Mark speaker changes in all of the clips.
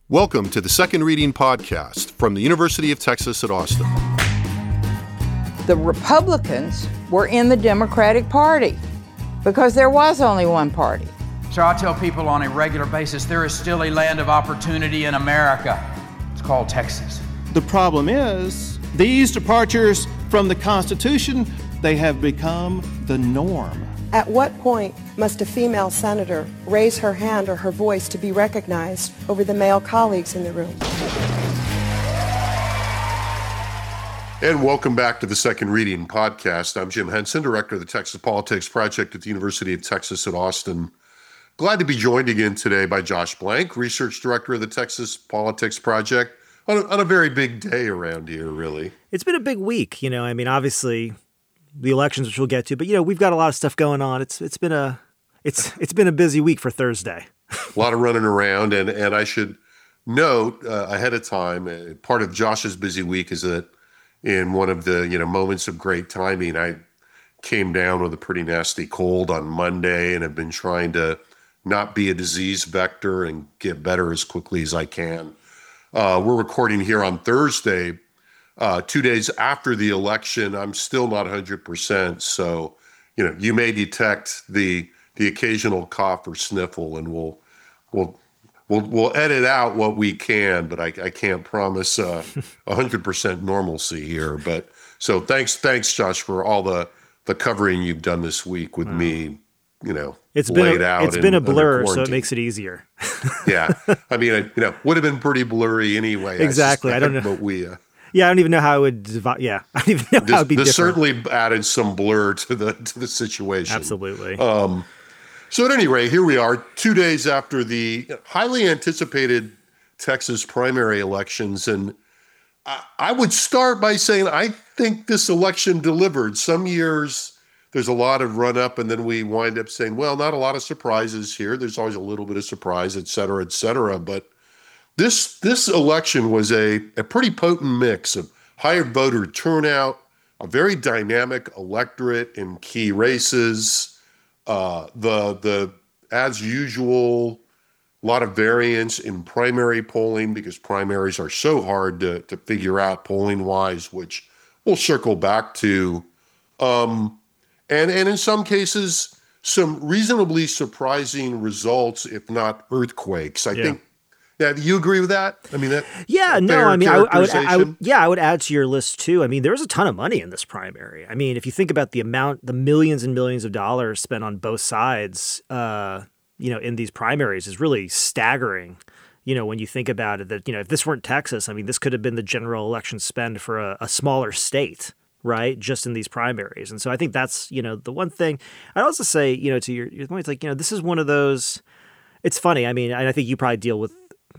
Speaker 1: Welcome to the Second Reading Podcast from the University of Texas at Austin.
Speaker 2: The Republicans were in the Democratic Party because there was only one party.
Speaker 3: So I tell people on a regular basis, there is still a land of opportunity in America. It's called Texas.
Speaker 4: The problem is, these departures from the Constitution, they have become the norm.
Speaker 5: At what point must a female senator raise her hand or her voice to be recognized over the male colleagues in the room?
Speaker 1: And welcome back to the Second Reading Podcast. I'm Jim Henson, Director of the Texas Politics Project at the University of Texas at Austin. Glad to be joined again today by Josh Blank, Research Director of the Texas Politics Project, on a very big day around here, really.
Speaker 6: It's been a big week, obviously the elections, which we'll get to, but we've got a lot of stuff going on. It's been a busy week for Thursday.
Speaker 1: A lot of running around, and I should note ahead of time, part of Josh's busy week is that in one of the moments of great timing, I came down with a pretty nasty cold on Monday and have been trying to not be a disease vector and get better as quickly as I can. We're recording here on Thursday, 2 days after the election. I'm still not 100%, so you may detect the occasional cough or sniffle, and we'll edit out what we can, but I can't promise 100% normalcy here. But so thanks, Josh, for all the covering you've done this week with me. It's
Speaker 6: been a blur, so it makes it easier.
Speaker 1: Yeah, I mean, would have been pretty blurry anyway.
Speaker 6: Exactly. I don't know, but I don't even know how it would divide. Yeah, I don't even know how it would be different.
Speaker 1: This certainly added some blur to the situation.
Speaker 6: Absolutely.
Speaker 1: So at any rate, here we are 2 days after the highly anticipated Texas primary elections. And I would start by saying I think this election delivered. Some years there's a lot of run up and then we wind up saying, well, not a lot of surprises here. There's always a little bit of surprise, et cetera, et cetera. But this election was a pretty potent mix of higher voter turnout, a very dynamic electorate in key races, the as usual, a lot of variance in primary polling because primaries are so hard to figure out polling wise, which we'll circle back to. And in some cases, some reasonably surprising results, if not earthquakes. I think. Yeah, do you agree with that? I mean,
Speaker 6: I would add to your list too. I mean, there was a ton of money in this primary. I mean, if you think about the millions and millions of dollars spent on both sides, in these primaries is really staggering. When you think about it, that if this weren't Texas, I mean, this could have been the general election spend for a smaller state, right? Just in these primaries, and so I think that's the one thing. I'd also say, to your point, it's like this is one of those. It's funny. I mean, and I think you probably deal with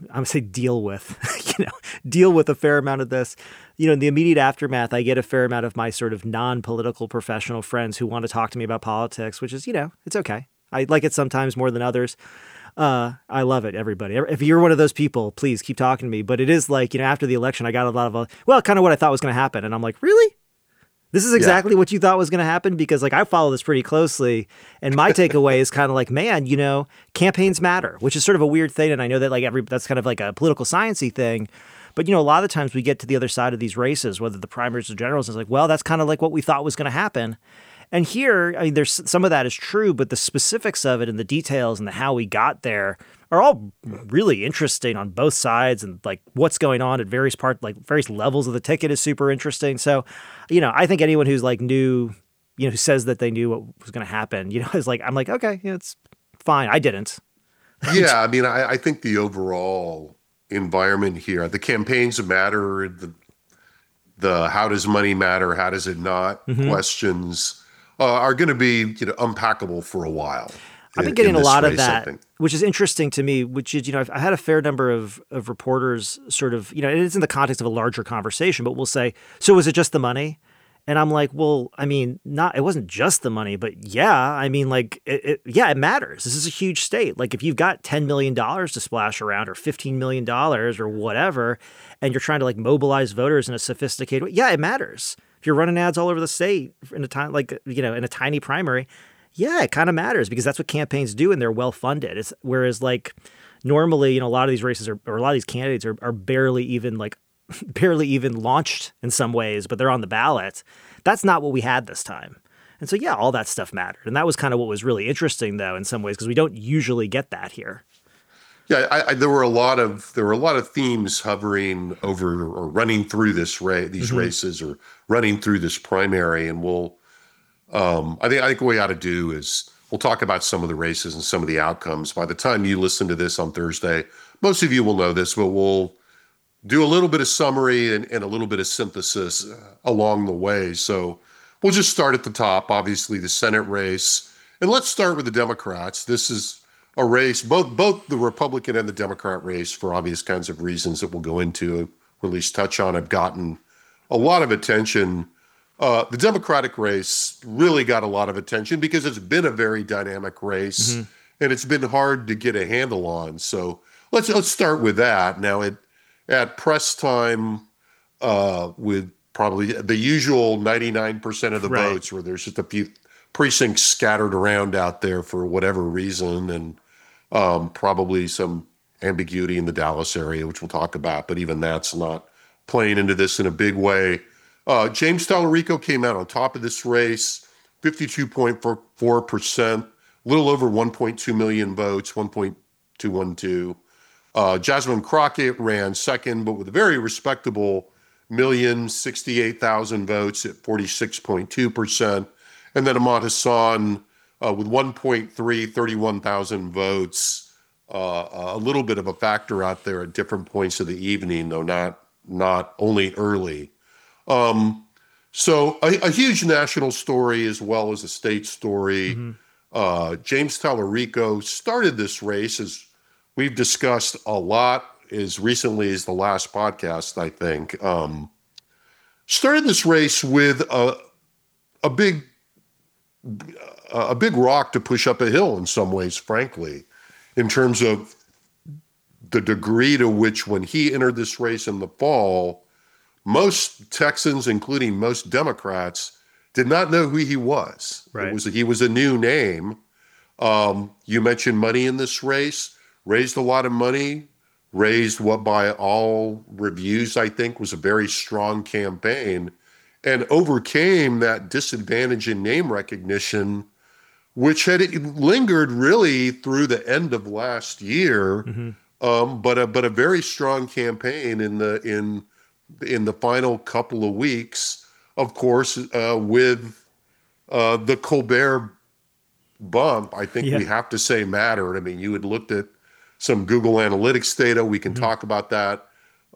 Speaker 6: a fair amount of this. In the immediate aftermath, I get a fair amount of my sort of non-political professional friends who want to talk to me about politics, which is, it's okay. I like it sometimes more than others. I love it, everybody. If you're one of those people, please keep talking to me. But it is like, after the election, I got a lot of, kind of what I thought was going to happen. And I'm like, really? This is exactly what you thought was going to happen? Because I follow this pretty closely. And my takeaway is kind of like, man, campaigns matter, which is sort of a weird thing. And I know that that's kind of like a political sciencey thing. But, a lot of times we get to the other side of these races, whether the primaries or generals, it's like, well, that's kind of like what we thought was going to happen. And here, I mean, there's some of that is true, but the specifics of it and the details and how we got there are all really interesting on both sides, and like what's going on at various various levels of the ticket is super interesting. So, I think anyone who's knew, who says that they knew what was going to happen, is like, I'm like, okay, it's fine. I didn't.
Speaker 1: Yeah. I mean, I think the overall environment here, the campaigns matter, the how does money matter, how does it not questions are going to be unpackable for a while.
Speaker 6: I've been getting a lot of that, which is interesting to me, which is, I had a fair number of reporters sort of, and it's in the context of a larger conversation, but we'll say, so was it just the money? And I'm like, well, I mean, it wasn't just the money, but yeah, I mean, it matters. This is a huge state. Like if you've got $10 million to splash around or $15 million or whatever, and you're trying to mobilize voters in a sophisticated way, yeah, it matters. If you're running ads all over the state in a time in a tiny primary, yeah, it kind of matters because that's what campaigns do and they're well funded. Whereas Normally, a lot of these races or a lot of these candidates are barely even launched in some ways, but they're on the ballot. That's not what we had this time. And so, yeah, all that stuff mattered. And that was kind of what was really interesting, though, in some ways, because we don't usually get that here.
Speaker 1: Yeah, there were a lot of themes hovering over or running through these races or running through this primary, and I think what we ought to do is we'll talk about some of the races and some of the outcomes. By the time you listen to this on Thursday, most of you will know this, but we'll do a little bit of summary and a little bit of synthesis along the way. So we'll just start at the top, obviously the Senate race, and let's start with the Democrats. This is a race, both the Republican and the Democrat race, for obvious kinds of reasons that we'll go into, or at least touch on, have gotten a lot of attention. The Democratic race really got a lot of attention because it's been a very dynamic race, and it's been hard to get a handle on. So let's start with that. Now, at press time, with probably the usual 99% of the votes, where there's just a few precincts scattered around out there for whatever reason, and probably some ambiguity in the Dallas area, which we'll talk about, but even that's not playing into this in a big way. James Tallarico came out on top of this race, 52.4%, a little over 1.2 million votes, 1.212. Jasmine Crockett ran second, but with a very respectable 1,068,000 votes at 46.2%. And then Ahmad Hassan with 31,000 votes, a little bit of a factor out there at different points of the evening, though not only early. So a huge national story as well as a state story. James Tallarico started this race, as we've discussed a lot as recently as the last podcast, I think. Started this race with a big rock to push up a hill in some ways, frankly, in terms of the degree to which when he entered this race in the fall, most Texans, including most Democrats, did not know who he was. Right. He was a new name. You mentioned money in this race, raised a lot of money, raised what by all reviews, I think, was a very strong campaign, and overcame that disadvantage in name recognition, which had lingered really through the end of last year, but a very strong campaign in the final couple of weeks, of course, with the Colbert bump, I think we have to say mattered. I mean, you had looked at some Google Analytics data. We can talk about that.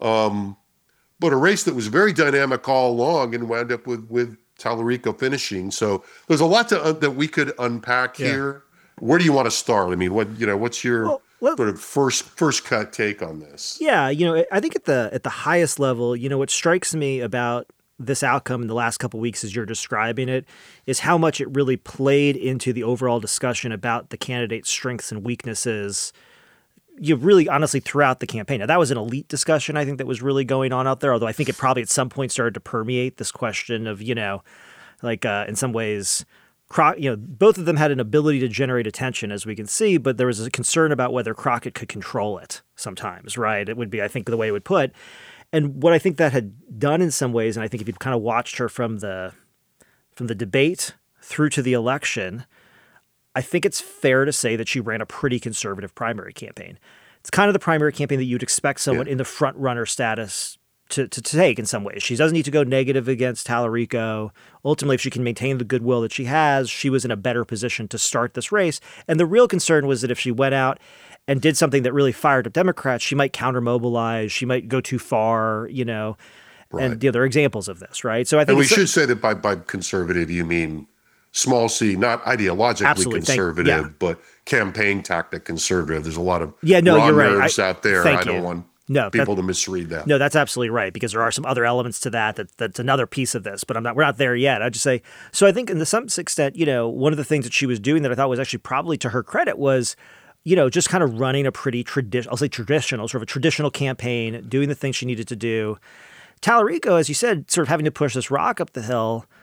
Speaker 1: But a race that was very dynamic all along and wound up with Tallarico finishing. So there's a lot that we could unpack here. Where do you want to start? I mean, what's your sort of first cut take on this?
Speaker 6: Yeah, I think at the highest level, what strikes me about this outcome in the last couple of weeks as you're describing it is how much it really played into the overall discussion about the candidate's strengths and weaknesses, really honestly throughout the campaign. Now, that was an elite discussion, I think, that was really going on out there, although I think it probably at some point started to permeate this question of, in some ways, both of them had an ability to generate attention, as we can see, but there was a concern about whether Crockett could control it sometimes, right? It would be, I think, the way it would put. And what I think that had done in some ways, and I think if you've kind of watched her from the debate through to the election, I think it's fair to say that she ran a pretty conservative primary campaign. It's kind of the primary campaign that you'd expect someone in the front runner status to take in some ways. She doesn't need to go negative against Tallarico. Ultimately, if she can maintain the goodwill that she has, she was in a better position to start this race. And the real concern was that if she went out and did something that really fired up Democrats, she might counter-mobilize, she might go too far, Right. And there are examples of this, right? So I think,
Speaker 1: and we should say that by conservative, you mean small c, not ideologically conservative, but campaign tactic conservative. There's a lot of
Speaker 6: you're right.
Speaker 1: nerves out there. I don't want people to misread that.
Speaker 6: No, that's absolutely right, because there are some other elements to that's another piece of this, but we're not there yet. I'd just say, so I think to some extent, one of the things that she was doing that I thought was actually probably to her credit was, just kind of running a pretty traditional campaign, doing the things she needed to do. Tallarico, as you said, sort of having to push this rock up the hill,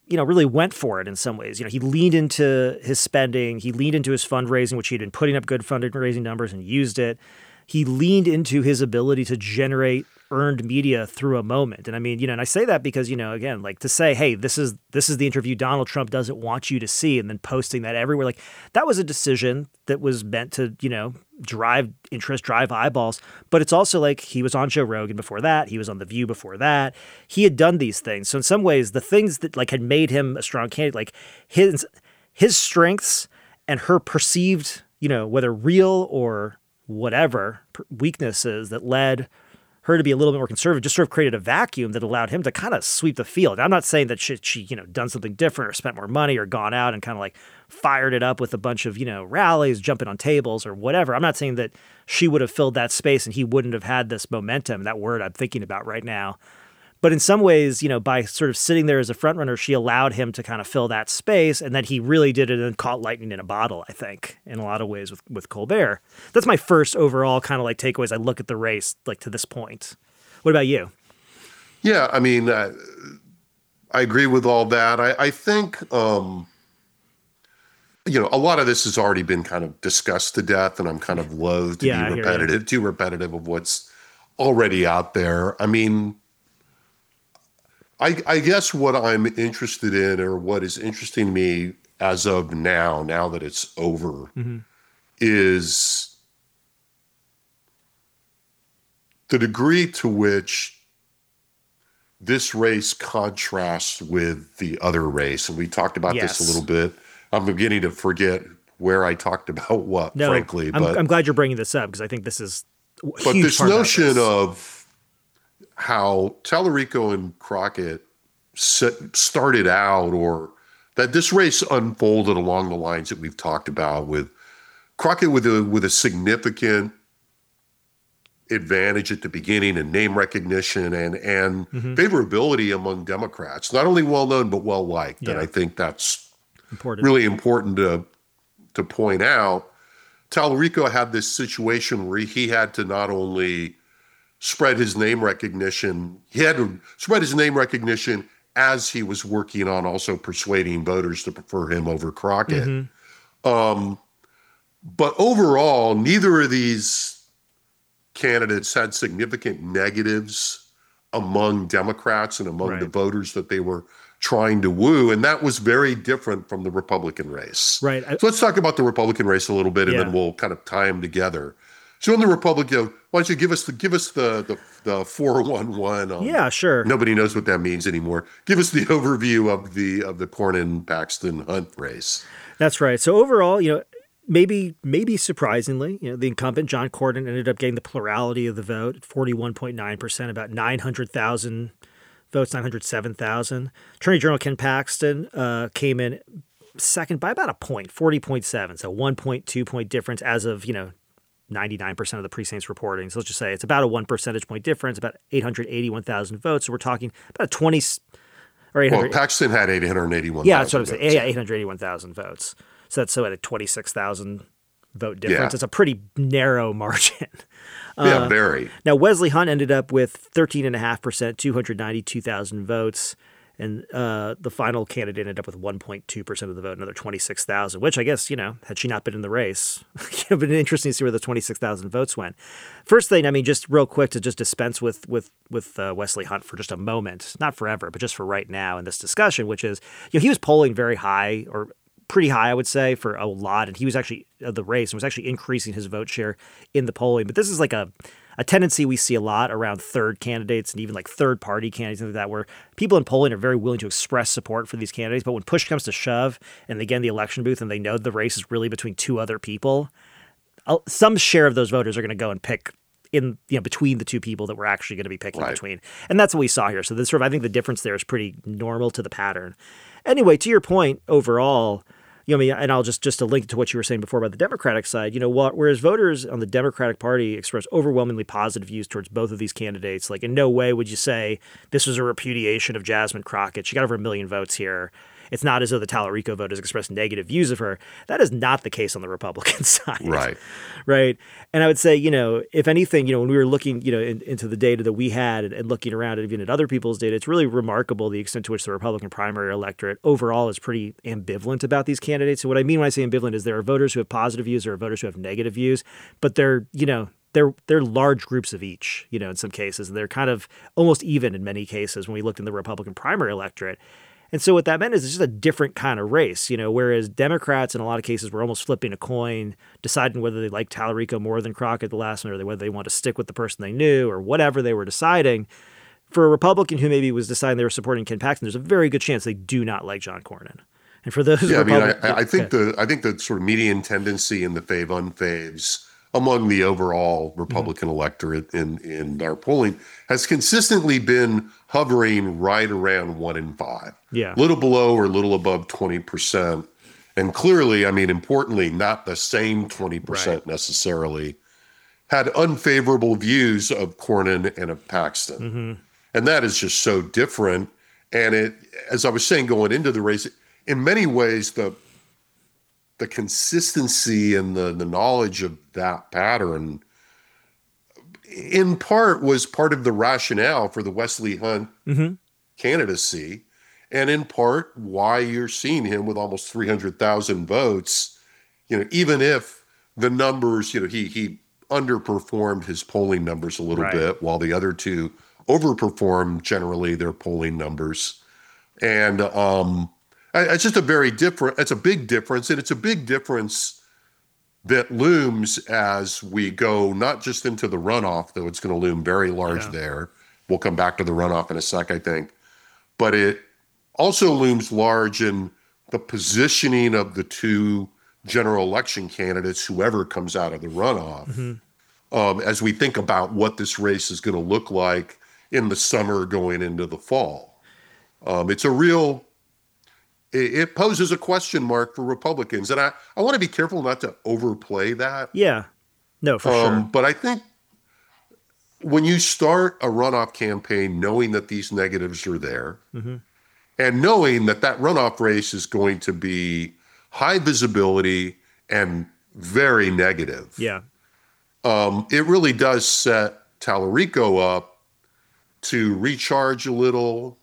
Speaker 6: really went for it in some ways. He leaned into his spending, he leaned into his fundraising, which he'd been putting up good fundraising numbers and used it. He leaned into his ability to generate earned media through a moment. And I mean, and I say that because, again, like to say, hey, this is the interview Donald Trump doesn't want you to see, and then posting that everywhere, like that was a decision that was meant to, drive interest, drive eyeballs. But it's also like he was on Joe Rogan before that. He was on The View before that. He had done these things. So in some ways, the things that like had made him a strong candidate, like his strengths and her perceived, whether real or whatever weaknesses that led her to be a little bit more conservative, just sort of created a vacuum that allowed him to kind of sweep the field. I'm not saying that she done something different or spent more money or gone out and kind of like fired it up with a bunch of, rallies, jumping on tables or whatever. I'm not saying that she would have filled that space and he wouldn't have had this momentum, that word I'm thinking about right now. But in some ways, by sort of sitting there as a front runner, she allowed him to kind of fill that space, and then he really did it and caught lightning in a bottle, I think, in a lot of ways with Colbert. That's my first overall kind of like takeaways. I look at the race like to this point. What about you?
Speaker 1: Yeah, I mean, I agree with all that. I think, a lot of this has already been kind of discussed to death, and I'm kind of loath to be too repetitive of what's already out there. I mean, I guess what I'm interested in, or what is interesting to me as of now that it's over, is the degree to which this race contrasts with the other race. And we talked about this a little bit. I'm beginning to forget where I talked about what, frankly.
Speaker 6: I'm glad you're bringing this up because I think this is a huge
Speaker 1: But this
Speaker 6: part
Speaker 1: notion
Speaker 6: of
Speaker 1: of how Tallarico and Crockett started out, or that this race unfolded along the lines that we've talked about, with Crockett with a significant advantage at the beginning and name recognition and favorability among Democrats, not only well known but well liked. Yeah. And I think that's really important to point out. Tallarico had this situation where he had to not only spread his name recognition, as he was working on also persuading voters to prefer him over Crockett. But overall, neither of these candidates had significant negatives among Democrats and among the voters that they were trying to woo. And that was very different from the Republican race.
Speaker 6: Right.
Speaker 1: So let's talk about the Republican race a little bit, and then we'll kind of tie them together. So in the Republican, why don't you give us the 411 on,
Speaker 6: yeah, sure.
Speaker 1: Nobody knows what that means anymore. Give us the overview of the Cornyn Paxton Hunt race.
Speaker 6: That's right. So overall, maybe surprisingly, the incumbent John Cornyn ended up getting the plurality of the vote at 41.9%, about 900,000 votes, 907,000. Attorney General Ken Paxton came in second by about a point, 40.7, so 1.2 point difference as of 99% of the precincts reporting. So let's just say it's about a 1 percentage point difference, about 881,000 votes. So we're talking about 20 or 800.
Speaker 1: Well, Paxton had 881,000.
Speaker 6: Yeah, that's what I'm saying. Yeah, 881,000 votes. So that's at a 26,000 vote difference. It's a pretty narrow margin.
Speaker 1: Very.
Speaker 6: Now, Wesley Hunt ended up with 13.5%, 292,000 votes. And the final candidate ended up with 1.2% of the vote, another 26,000, which I guess, had she not been in the race, it would have been interesting to see where the 26,000 votes went. First thing, I mean, just real quick to just dispense with Wesley Hunt for just a moment, not forever, but just for right now in this discussion, which is, he was polling very high, or pretty high, I would say, for a lot. And he was actually, the race, and was actually increasing his vote share in the polling. But this is like a tendency we see a lot around third candidates and even like third party candidates and like that, where people in polling are very willing to express support for these candidates. But when push comes to shove and they get in the election booth and they know the race is really between two other people, some share of those voters are going to go and pick in, between the two people that we're actually going to be picking between. And that's what we saw here. So this I think the difference there is pretty normal to the pattern. Anyway, to your point overall, and I'll just to link to what you were saying before about the Democratic side, whereas voters on the Democratic Party express overwhelmingly positive views towards both of these candidates, like in no way would you say this was a repudiation of Jasmine Crockett. She got over 1 million votes here. it's not as though the Tallarico voters expressed negative views of her. That is not the case on the Republican side.
Speaker 1: Right.
Speaker 6: Right. And I would say, if anything, when we were looking, into the data that we had and looking around even at other people's data, it's really remarkable the extent to which the Republican primary electorate overall is pretty ambivalent about these candidates. So what I mean when I say ambivalent is there are voters who have positive views, there are voters who have negative views, but they're large groups of each, in some cases. They're kind of almost even in many cases when we looked in the Republican primary electorate. And so what that meant is it's just a different kind of race, whereas Democrats in a lot of cases were almost flipping a coin, deciding whether they liked Tallarico more than Crockett at the last minute, or whether they want to stick with the person they knew or whatever they were deciding. For a Republican who maybe was deciding they were supporting Ken Paxton, there's a very good chance they do not like John Cornyn. And for those,
Speaker 1: I think the sort of median tendency in the fave-unfaves among the overall Republican electorate in our polling has consistently been hovering right around 1 in 5.
Speaker 6: Yeah.
Speaker 1: Little below or little above 20%. And clearly, importantly, not the same 20% necessarily, had unfavorable views of Cornyn and of Paxton.
Speaker 6: Mm-hmm.
Speaker 1: And that is just so different. And it, as I was saying, going into the race, in many ways, the consistency and the knowledge of that pattern, in part, was part of the rationale for the Wesley Hunt candidacy, and in part why you're seeing him with almost 300,000 votes. Even if the numbers, he underperformed his polling numbers a little bit, while the other two overperformed generally their polling numbers, and it's just it's a big difference, and it's a big difference that looms as we go not just into the runoff, though it's going to loom very large there. We'll come back to the runoff in a sec, I think. But it also looms large in the positioning of the two general election candidates, whoever comes out of the runoff, as we think about what this race is going to look like in the summer going into the fall. It poses a question mark for Republicans. And I want to be careful not to overplay that.
Speaker 6: Yeah. No, for sure.
Speaker 1: But I think when you start a runoff campaign knowing that these negatives are there, and knowing that runoff race is going to be high visibility and very negative, it really does set Tallarico up to recharge a little,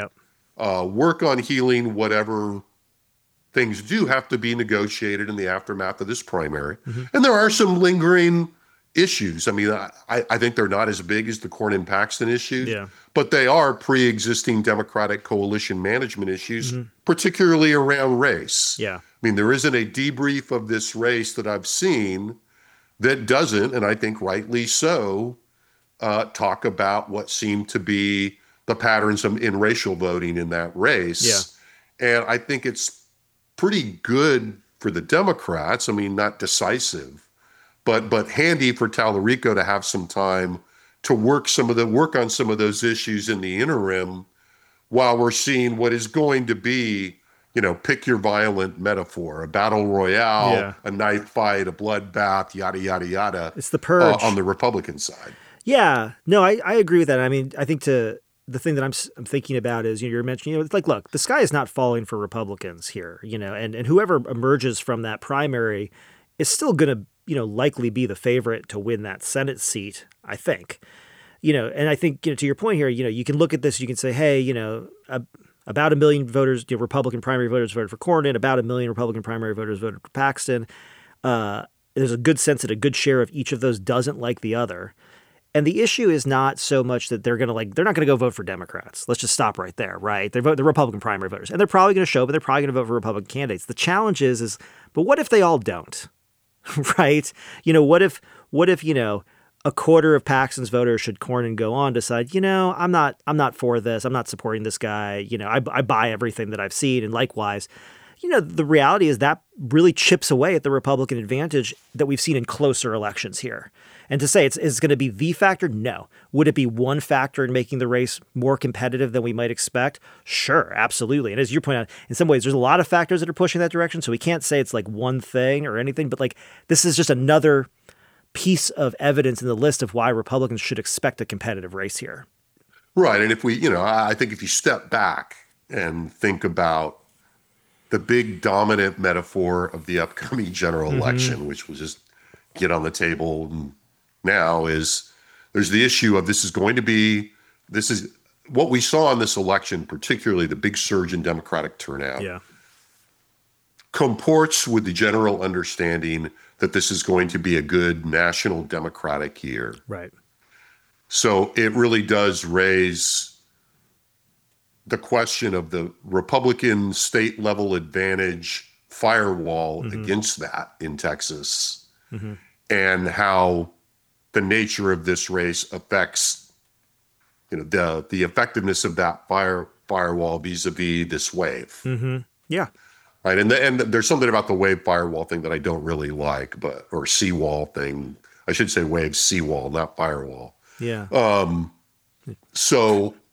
Speaker 1: work on healing whatever things do have to be negotiated in the aftermath of this primary. And there are some lingering issues. I think they're not as big as the Cornyn-Paxton issues, but they are pre-existing Democratic coalition management issues, particularly around race. There isn't a debrief of this race that I've seen that doesn't, and I think rightly so, talk about what seemed to be the patterns in racial voting in that race. And I think it's pretty good for the Democrats. Not decisive, but handy for Tallarico to have some time to work on some of those issues in the interim, while we're seeing what is going to be, pick your violent metaphor, a battle royale, a knife fight, a bloodbath, yada, yada, yada.
Speaker 6: It's the purge
Speaker 1: on the Republican side.
Speaker 6: Yeah, no, I agree with that. I think the thing that I'm thinking about is, you're mentioning, it's like, look, the sky is not falling for Republicans here, and whoever emerges from that primary is still going to, likely be the favorite to win that Senate seat, I think. And I think, to your point here, you can look at this, you can say, hey, about 1 million voters, Republican primary voters voted for Cornyn, about 1 million Republican primary voters voted for Paxton. There's a good sense that a good share of each of those doesn't like the other. And the issue is not so much that they're not going to go vote for Democrats. Let's just stop right there, right? They're Republican primary voters, and they're probably going to show up, but they're probably going to vote for Republican candidates. The challenge is, but what if they all don't, right? What if a quarter of Paxton's voters, should Cornyn go on, decide, I'm not for this. I'm not supporting this guy. I buy everything that I've seen, and likewise. The reality is that really chips away at the Republican advantage that we've seen in closer elections here. And to say it's going to be the factor, no. Would it be one factor in making the race more competitive than we might expect? Sure, absolutely. And as you point out, in some ways, there's a lot of factors that are pushing that direction. So we can't say it's like one thing or anything, but this is just another piece of evidence in the list of why Republicans should expect a competitive race here.
Speaker 1: Right. And if we, I think if you step back and think about the big dominant metaphor of the upcoming general election, which will just get on the table now, is there's the issue of this is what we saw in this election, particularly the big surge in Democratic turnout, comports with the general understanding that this is going to be a good national Democratic year.
Speaker 6: Right.
Speaker 1: So it really does raise the question of the Republican state level advantage firewall against that in Texas, and how the nature of this race affects, the effectiveness of that firewall vis-a-vis this wave.
Speaker 6: Yeah.
Speaker 1: Right. And there's something about the wave firewall thing that I don't really like, or seawall thing. I should say wave seawall, not firewall.
Speaker 6: Yeah.
Speaker 1: So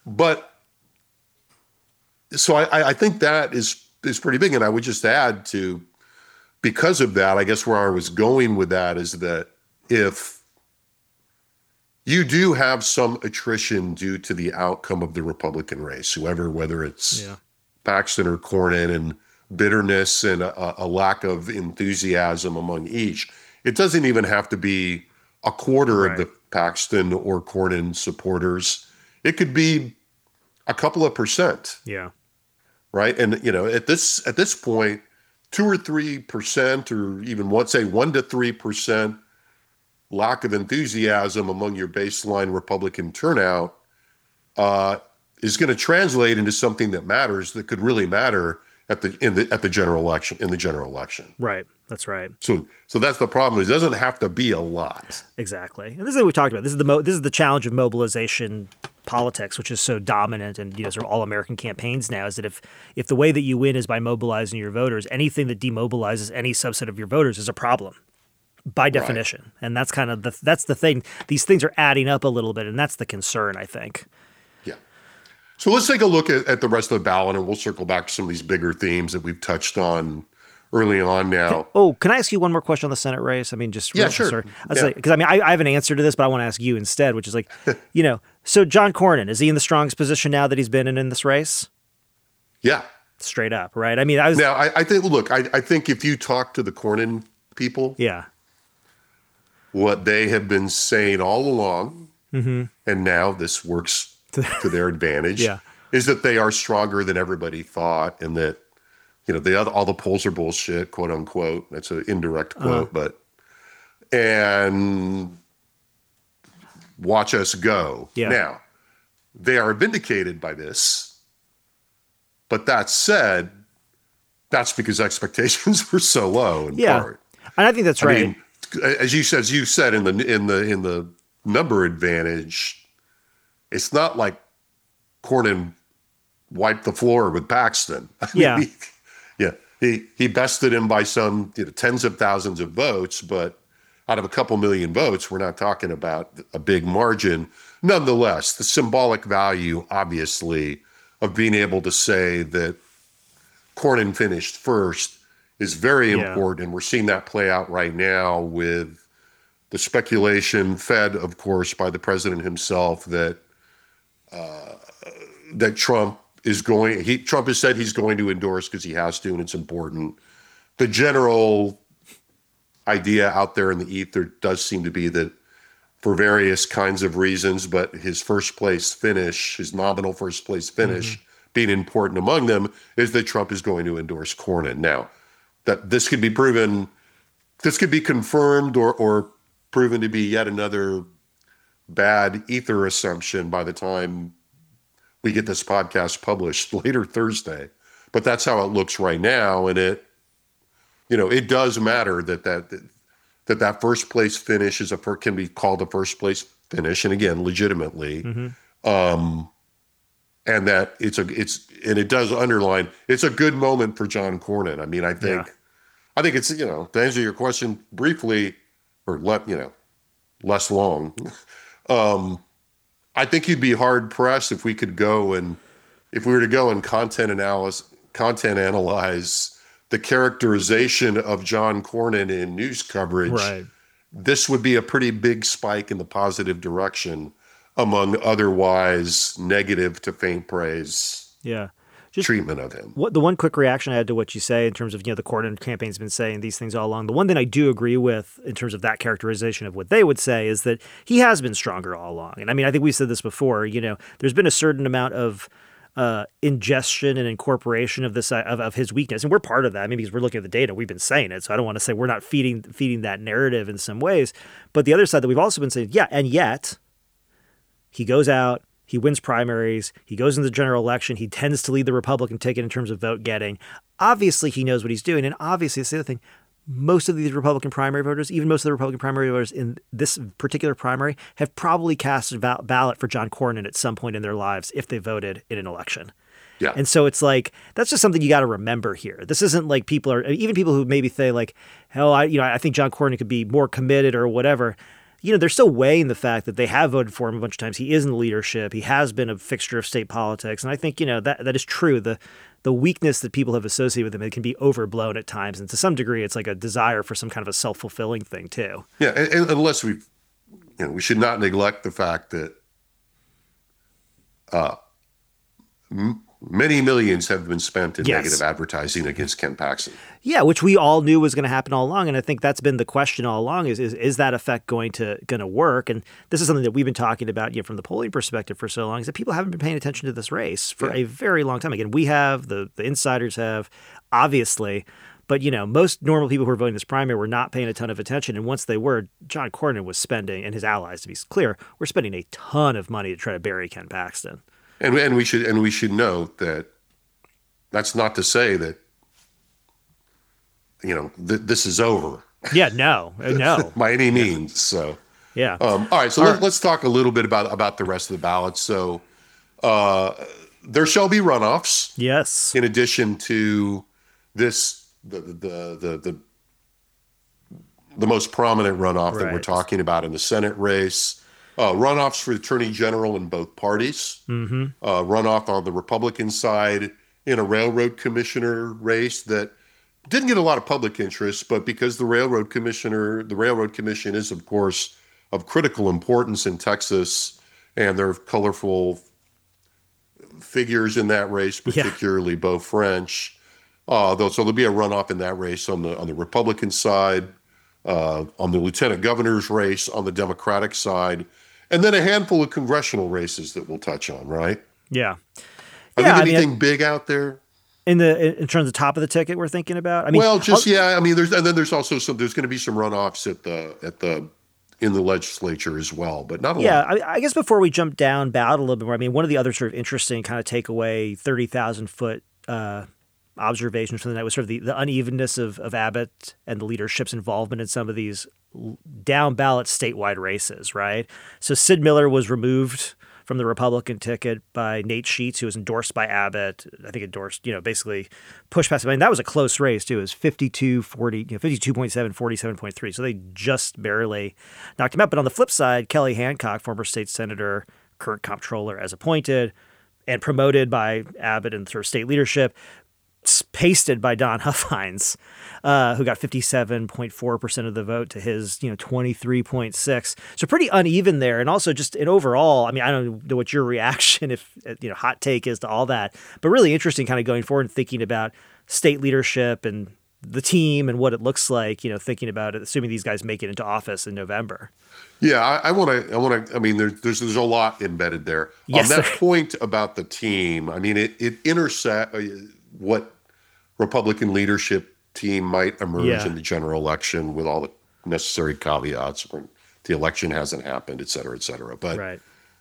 Speaker 1: I think that is pretty big. And I would just add to, because of that, I guess where I was going with that is that if you do have some attrition due to the outcome of the Republican race, whether it's Paxton or Cornyn, and bitterness and a lack of enthusiasm among each, it doesn't even have to be a quarter of the Paxton or Cornyn supporters. It could be a couple of percent.
Speaker 6: Yeah.
Speaker 1: Right. And, at this point, 2 or 3%, or even 1 to 3% lack of enthusiasm among your baseline Republican turnout is going to translate into something that matters, that could really matter at the general election.
Speaker 6: Right. That's right.
Speaker 1: So that's the problem. It doesn't have to be a lot.
Speaker 6: Exactly. And this is what we talked about. This is the challenge of mobilization politics, which is so dominant and sort of all American campaigns now, is that if the way that you win is by mobilizing your voters, anything that demobilizes any subset of your voters is a problem by definition. Right. And that's kind of that's the thing. These things are adding up a little bit, and that's the concern, I think.
Speaker 1: Yeah. So let's take a look at the rest of the ballot, and we'll circle back to some of these bigger themes that we've touched on early on now.
Speaker 6: Can I ask you one more question on the Senate race? I mean, just
Speaker 1: sure.
Speaker 6: Because I have an answer to this, but I want to ask you instead, which is like, so John Cornyn, is he in the strongest position now that he's been in this race?
Speaker 1: Yeah.
Speaker 6: Straight up, right? I mean,
Speaker 1: I think if you talk to the Cornyn people, what they have been saying all along, and now this works to their advantage, is that they are stronger than everybody thought, and that all the polls are bullshit, quote unquote. That's an indirect quote, and watch us go. Yeah. Now, they are vindicated by this, but that said, that's because expectations were so low in part.
Speaker 6: And I think that's right.
Speaker 1: I mean, as you said in the number advantage, it's not like Cornyn wiped the floor with Paxton. He bested him by some tens of thousands of votes, but out of a couple million votes, we're not talking about a big margin. Nonetheless, the symbolic value, obviously, of being able to say that Cornyn finished first is very important. And we're seeing that play out right now with the speculation, fed, of course, by the president himself, that Trump has said he's going to endorse because he has to, and it's important. The general idea out there in the ether does seem to be that, for various kinds of reasons, but his nominal first place finish being important among them, is that Trump is going to endorse Cornyn. Now, that this could be confirmed or proven to be yet another bad ether assumption by the time we get this podcast published later Thursday. But that's how it looks right now, and it does matter that first place finish can be called a first place finish, and again, legitimately, and that it does underline it's a good moment for John Cornyn. I mean, I think it's to answer your question briefly, or less long. I think you'd be hard pressed if we were to go and content analyze the characterization of John Cornyn in news coverage.
Speaker 6: Right.
Speaker 1: This would be a pretty big spike in the positive direction among otherwise negative to faint praise treatment of him.
Speaker 6: The one quick reaction I had to what you say in terms of, the Cornyn campaign's been saying these things all along. The one thing I do agree with in terms of that characterization of what they would say is that he has been stronger all along. And I mean, I think we said this before, there's been a certain amount of ingestion and incorporation of this of his weakness, and we're part of that. I mean, because we're looking at the data, we've been saying it, so I don't want to say we're not feeding that narrative in some ways. But the other side that we've also been saying, and yet he goes out, he wins primaries, he goes into the general election, he tends to lead the Republican ticket in terms of vote getting. Obviously, he knows what he's doing, and obviously, that's the other thing. Most of these Republican primary voters, even most of the Republican primary voters in this particular primary, have probably cast a ballot for John Cornyn at some point in their lives if they voted in an election.
Speaker 1: Yeah.
Speaker 6: And so it's like, that's just something you got to remember here. This isn't like even people who maybe say like, hell, I think John Cornyn could be more committed or whatever. They're still weighing the fact that they have voted for him a bunch of times. He is in the leadership. He has been a fixture of state politics. And I think, that is true. The weakness that people have associated with him, it can be overblown at times. And to some degree, it's like a desire for some kind of a self-fulfilling thing too.
Speaker 1: Yeah. And unless we should not neglect the fact that many millions have been spent in negative advertising against Ken Paxton.
Speaker 6: Yeah, which we all knew was going to happen all along, and I think that's been the question all along: is that effect going to work? And this is something that we've been talking about, from the polling perspective for so long, is that people haven't been paying attention to this race for a very long time. Again, we have the insiders have, obviously, but most normal people who are voting this primary were not paying a ton of attention, and once they were, John Cornyn was spending, and his allies, to be clear, were spending a ton of money to try to bury Ken Paxton.
Speaker 1: And we should note that that's not to say that this is over.
Speaker 6: Yeah, no,
Speaker 1: by any means. So
Speaker 6: yeah.
Speaker 1: All right. So let's talk a little bit about the rest of the ballots. So there shall be runoffs.
Speaker 6: Yes.
Speaker 1: In addition to this, the most prominent runoff that we're talking about in the Senate race. Runoffs for Attorney General in both parties. Mm-hmm. Runoff on the Republican side in a Railroad Commissioner race that didn't get a lot of public interest, but because the Railroad Commission is, of course, of critical importance in Texas, and there are colorful figures in that race, particularly Beau French. So there'll be a runoff in that race on the Republican side, on the Lieutenant Governor's race on the Democratic side, and then a handful of congressional races that we'll touch on, right?
Speaker 6: Yeah.
Speaker 1: Are there anything big out there?
Speaker 6: In terms of the top of the ticket we're thinking about?
Speaker 1: There's also there's going to be some runoffs in the legislature as well, but not a lot.
Speaker 6: Yeah, I guess before we jump down ballot a little bit more, one of the other sort of interesting kind of takeaway 30,000-foot observations from the night was sort of the unevenness of Abbott and the leadership's involvement in some of these down ballot statewide races, right? So Sid Miller was removed from the Republican ticket by Nate Sheets, who was endorsed by Abbott. I think basically pushed past. That was a close race too. It was 52-40, 52.7, 47.3. So they just barely knocked him out. But on the flip side, Kelly Hancock, former state senator, current comptroller as appointed and promoted by Abbott and sort of state leadership, pasted by Don Huffines, who got 57.4% of the vote to his 23.6. So pretty uneven there. And also just in overall, I don't know what your reaction, if hot take is to all that, but really interesting kind of going forward and thinking about state leadership and the team and what it looks like, thinking about it, assuming these guys make it into office in November.
Speaker 1: Yeah, there's a lot embedded there.
Speaker 6: Yes,
Speaker 1: on that point about the team, it intersects what Republican leadership team might emerge in the general election with all the necessary caveats when the election hasn't happened, et cetera, et cetera. But
Speaker 6: right.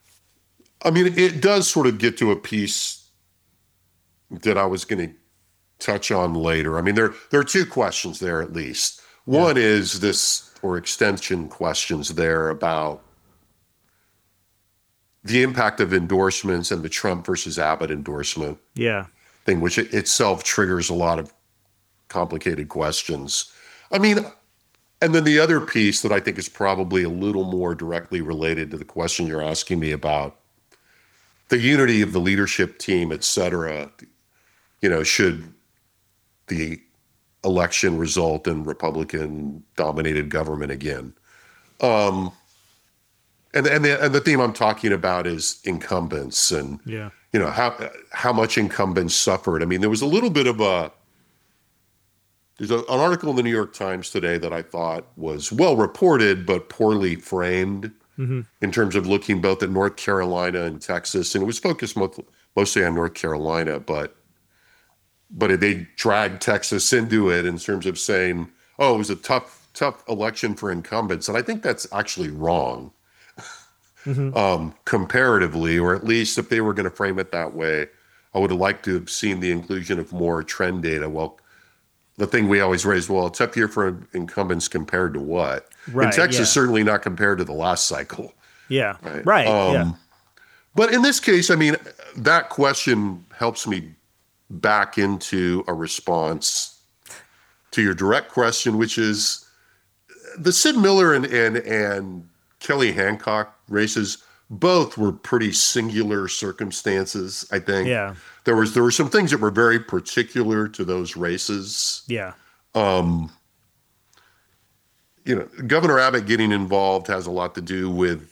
Speaker 1: It does sort of get to a piece that I was going to touch on later. There are two questions there at least. One is this, or extension questions there about the impact of endorsements and the Trump versus Abbott endorsement.
Speaker 6: Yeah.
Speaker 1: Thing, which itself triggers a lot of complicated questions. And then the other piece that I think is probably a little more directly related to the question you're asking me about the unity of the leadership team, et cetera, should the election result in Republican-dominated government again? And the theme I'm talking about is incumbents and how much incumbents suffered. I mean, there was a little bit of there's an article in the New York Times today that I thought was well reported, but poorly framed in terms of looking both at North Carolina and Texas. And it was focused mostly on North Carolina, but they dragged Texas into it in terms of saying, oh, it was a tough election for incumbents. And I think that's actually wrong. Comparatively, or at least if they were going to frame it that way, I would have liked to have seen the inclusion of more trend data. Well, the thing we always raise, well, it's up here for incumbents compared to what?
Speaker 6: Right,
Speaker 1: in Texas,
Speaker 6: yeah.
Speaker 1: certainly not compared to the last cycle.
Speaker 6: Yeah, right. Yeah.
Speaker 1: But in this case, I mean, that question helps me back into a response to your direct question, which is the Sid Miller and Kelly Hancock races both were pretty singular circumstances, I think.
Speaker 6: Yeah.
Speaker 1: There were some things that were very particular to those races.
Speaker 6: Yeah.
Speaker 1: Governor Abbott getting involved has a lot to do with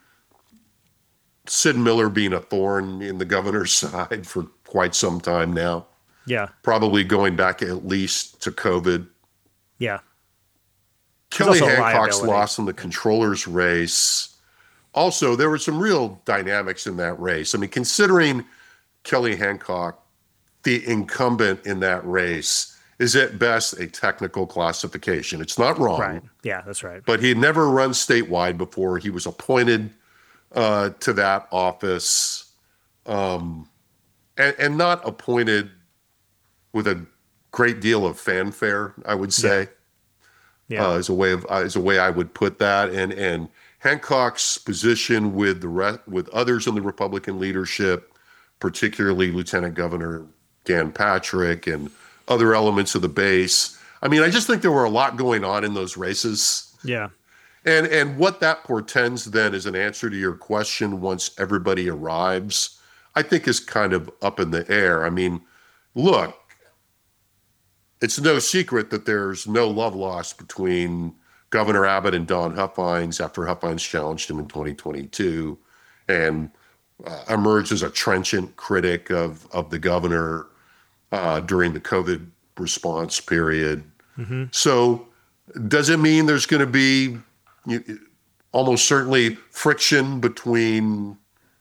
Speaker 1: Sid Miller being a thorn in the governor's side for quite some time now.
Speaker 6: Yeah.
Speaker 1: Probably going back at least to COVID.
Speaker 6: Yeah.
Speaker 1: Kelly
Speaker 6: also a
Speaker 1: Hancock's
Speaker 6: liability.
Speaker 1: loss in the controller's race. Also, there were some real dynamics in that race. I mean, considering Kelly Hancock, the incumbent in that race, is at best a technical classification. It's not wrong.
Speaker 6: Right. Yeah, that's right.
Speaker 1: But he had never run statewide before. He was appointed to that office and not appointed with a great deal of fanfare, I would say.
Speaker 6: Yeah.
Speaker 1: As a way I would put that, and Hancock's position with others in the Republican leadership, particularly Lieutenant Governor Dan Patrick and other elements of the base. I mean, I just think there were a lot going on in those races.
Speaker 6: Yeah.
Speaker 1: And what that portends then as an answer to your question once everybody arrives, I think is kind of up in the air. I mean, look, it's no secret that there's no love lost between Governor Abbott and Don Huffines after Huffines challenged him in 2022 and emerged as a trenchant critic of the governor during the COVID response period. So does it mean there's going to be almost certainly friction between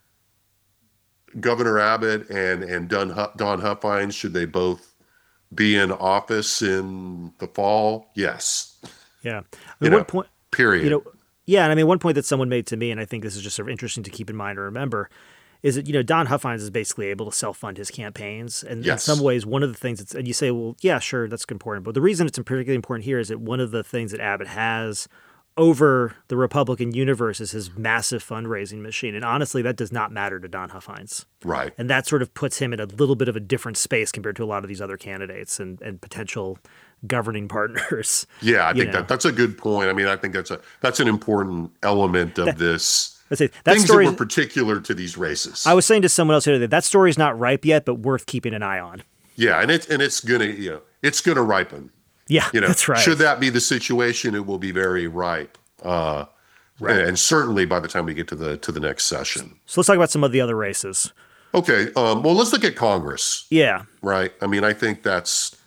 Speaker 1: Governor Abbott and Don Huffines? Should they both be in office in the fall? Yes.
Speaker 6: Yeah. I mean, one point,
Speaker 1: period.
Speaker 6: Yeah, and I mean, one point that someone made to me, and I think this is just sort of interesting to keep in mind or remember, is that, Don Huffines is basically able to self-fund his campaigns. And
Speaker 1: Yes.
Speaker 6: in some ways, one of the things and you say, well, yeah, sure, that's important. But the reason it's particularly important here is that one of the things that Abbott has over the Republican universe is his massive fundraising machine. And honestly, that does not matter to Don Huffines.
Speaker 1: Right.
Speaker 6: And that sort of puts him in a little bit of a different space compared to a lot of these other candidates and potential governing partners.
Speaker 1: Yeah, I think that's a good point. I mean, I think that's an important element of this.
Speaker 6: Let's say that
Speaker 1: Things
Speaker 6: story
Speaker 1: that were particular to these races.
Speaker 6: I was saying to someone else the other day, that story's not ripe yet, but worth keeping an eye on.
Speaker 1: Yeah, and it's gonna ripen.
Speaker 6: Yeah, that's right.
Speaker 1: Should that be the situation, it will be very ripe. Right. And certainly by the time we get to the next session.
Speaker 6: So let's talk about some of the other races.
Speaker 1: Okay. Well, let's look at Congress.
Speaker 6: Yeah.
Speaker 1: Right. I mean, I think there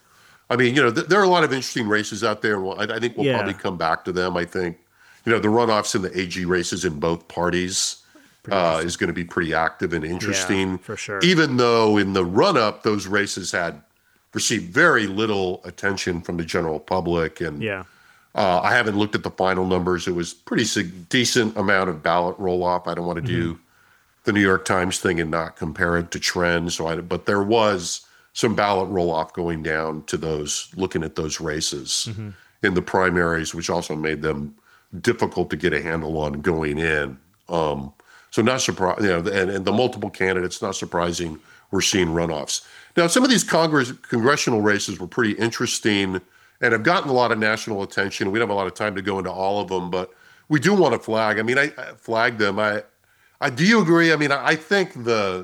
Speaker 1: are a lot of interesting races out there. I think we'll probably come back to them. I think, the runoffs in the AG races in both parties is going to be pretty active and interesting.
Speaker 6: Yeah, for sure.
Speaker 1: Even though in the run-up, those races had received very little attention from the general public. And I haven't looked at the final numbers. It was pretty decent amount of ballot roll-off. I don't want to do the New York Times thing and not compare it to trends. But there was some ballot roll-off going down to looking at those races in the primaries, which also made them difficult to get a handle on going in. So not surprised, and the multiple candidates, not surprising we're seeing runoffs. Now, some of these congressional races were pretty interesting and have gotten a lot of national attention. We don't have a lot of time to go into all of them, but we do want to flag. I mean, I flagged them. Do you agree? I mean, I think the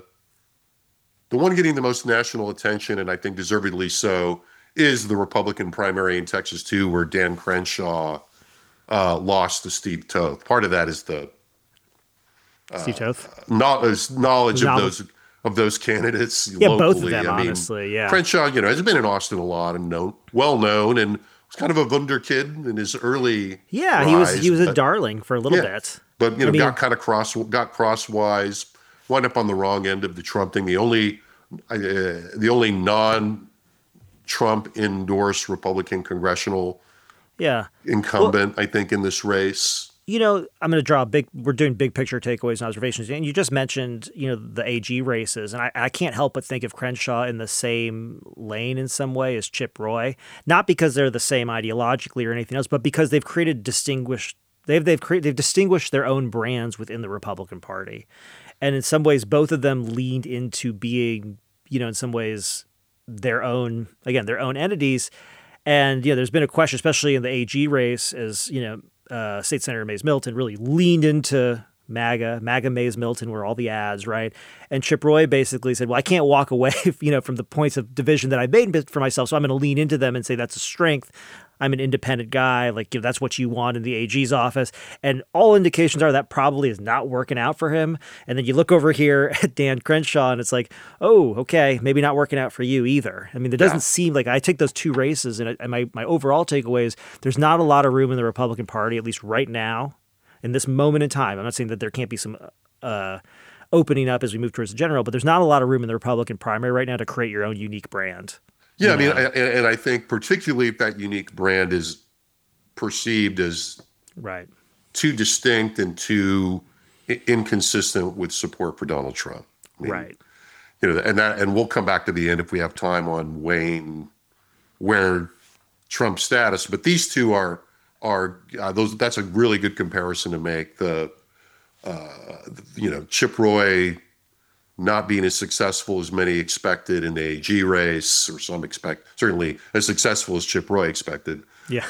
Speaker 1: one getting the most national attention, and I think deservedly so, is the Republican primary in Texas too, where Dan Crenshaw lost to Steve Toth. Part of that is the
Speaker 6: Steve Toth?
Speaker 1: knowledge of those candidates
Speaker 6: Yeah,
Speaker 1: locally.
Speaker 6: both of them, honestly, yeah.
Speaker 1: Crenshaw, has been in Austin a lot and well known, and was kind of a wunderkid in his early rise,
Speaker 6: he was a darling for a little bit.
Speaker 1: But got kind of crosswise, wound up on the wrong end of the Trump thing. The only non-Trump endorsed Republican congressional incumbent, I think, in this race.
Speaker 6: I'm going to draw we're doing big picture takeaways and observations. And you just mentioned, the AG races. And I can't help but think of Crenshaw in the same lane in some way as Chip Roy, not because they're the same ideologically or anything else, but because they've distinguished their own brands within the Republican Party. And in some ways, both of them leaned into being, in some ways, their own entities. And, there's been a question, especially in the AG race, as, State Senator Mays Milton really leaned into MAGA Mays Milton were all the ads, right? And Chip Roy basically said, well, I can't walk away, from the points of division that I made for myself, so I'm going to lean into them and say that's a strength. I'm an independent guy, that's what you want in the AG's office. And all indications are that probably is not working out for him. And then you look over here at Dan Crenshaw and it's like, oh, okay, maybe not working out for you either. I mean, it doesn't seem like I take those two races and my overall takeaway is there's not a lot of room in the Republican Party, at least right now, in this moment in time. I'm not saying that there can't be some opening up as we move towards the general, but there's not a lot of room in the Republican primary right now to create your own unique brand.
Speaker 1: Yeah, I mean, and I think particularly if that unique brand is perceived as too distinct and too inconsistent with support for Donald Trump. And we'll come back to the end if we have time on weighing where Trump's status. But these two are those. That's a really good comparison to make. Chip Roy not being as successful as many expected in the AG race, or some expect, certainly as successful as Chip Roy expected.
Speaker 6: Yeah.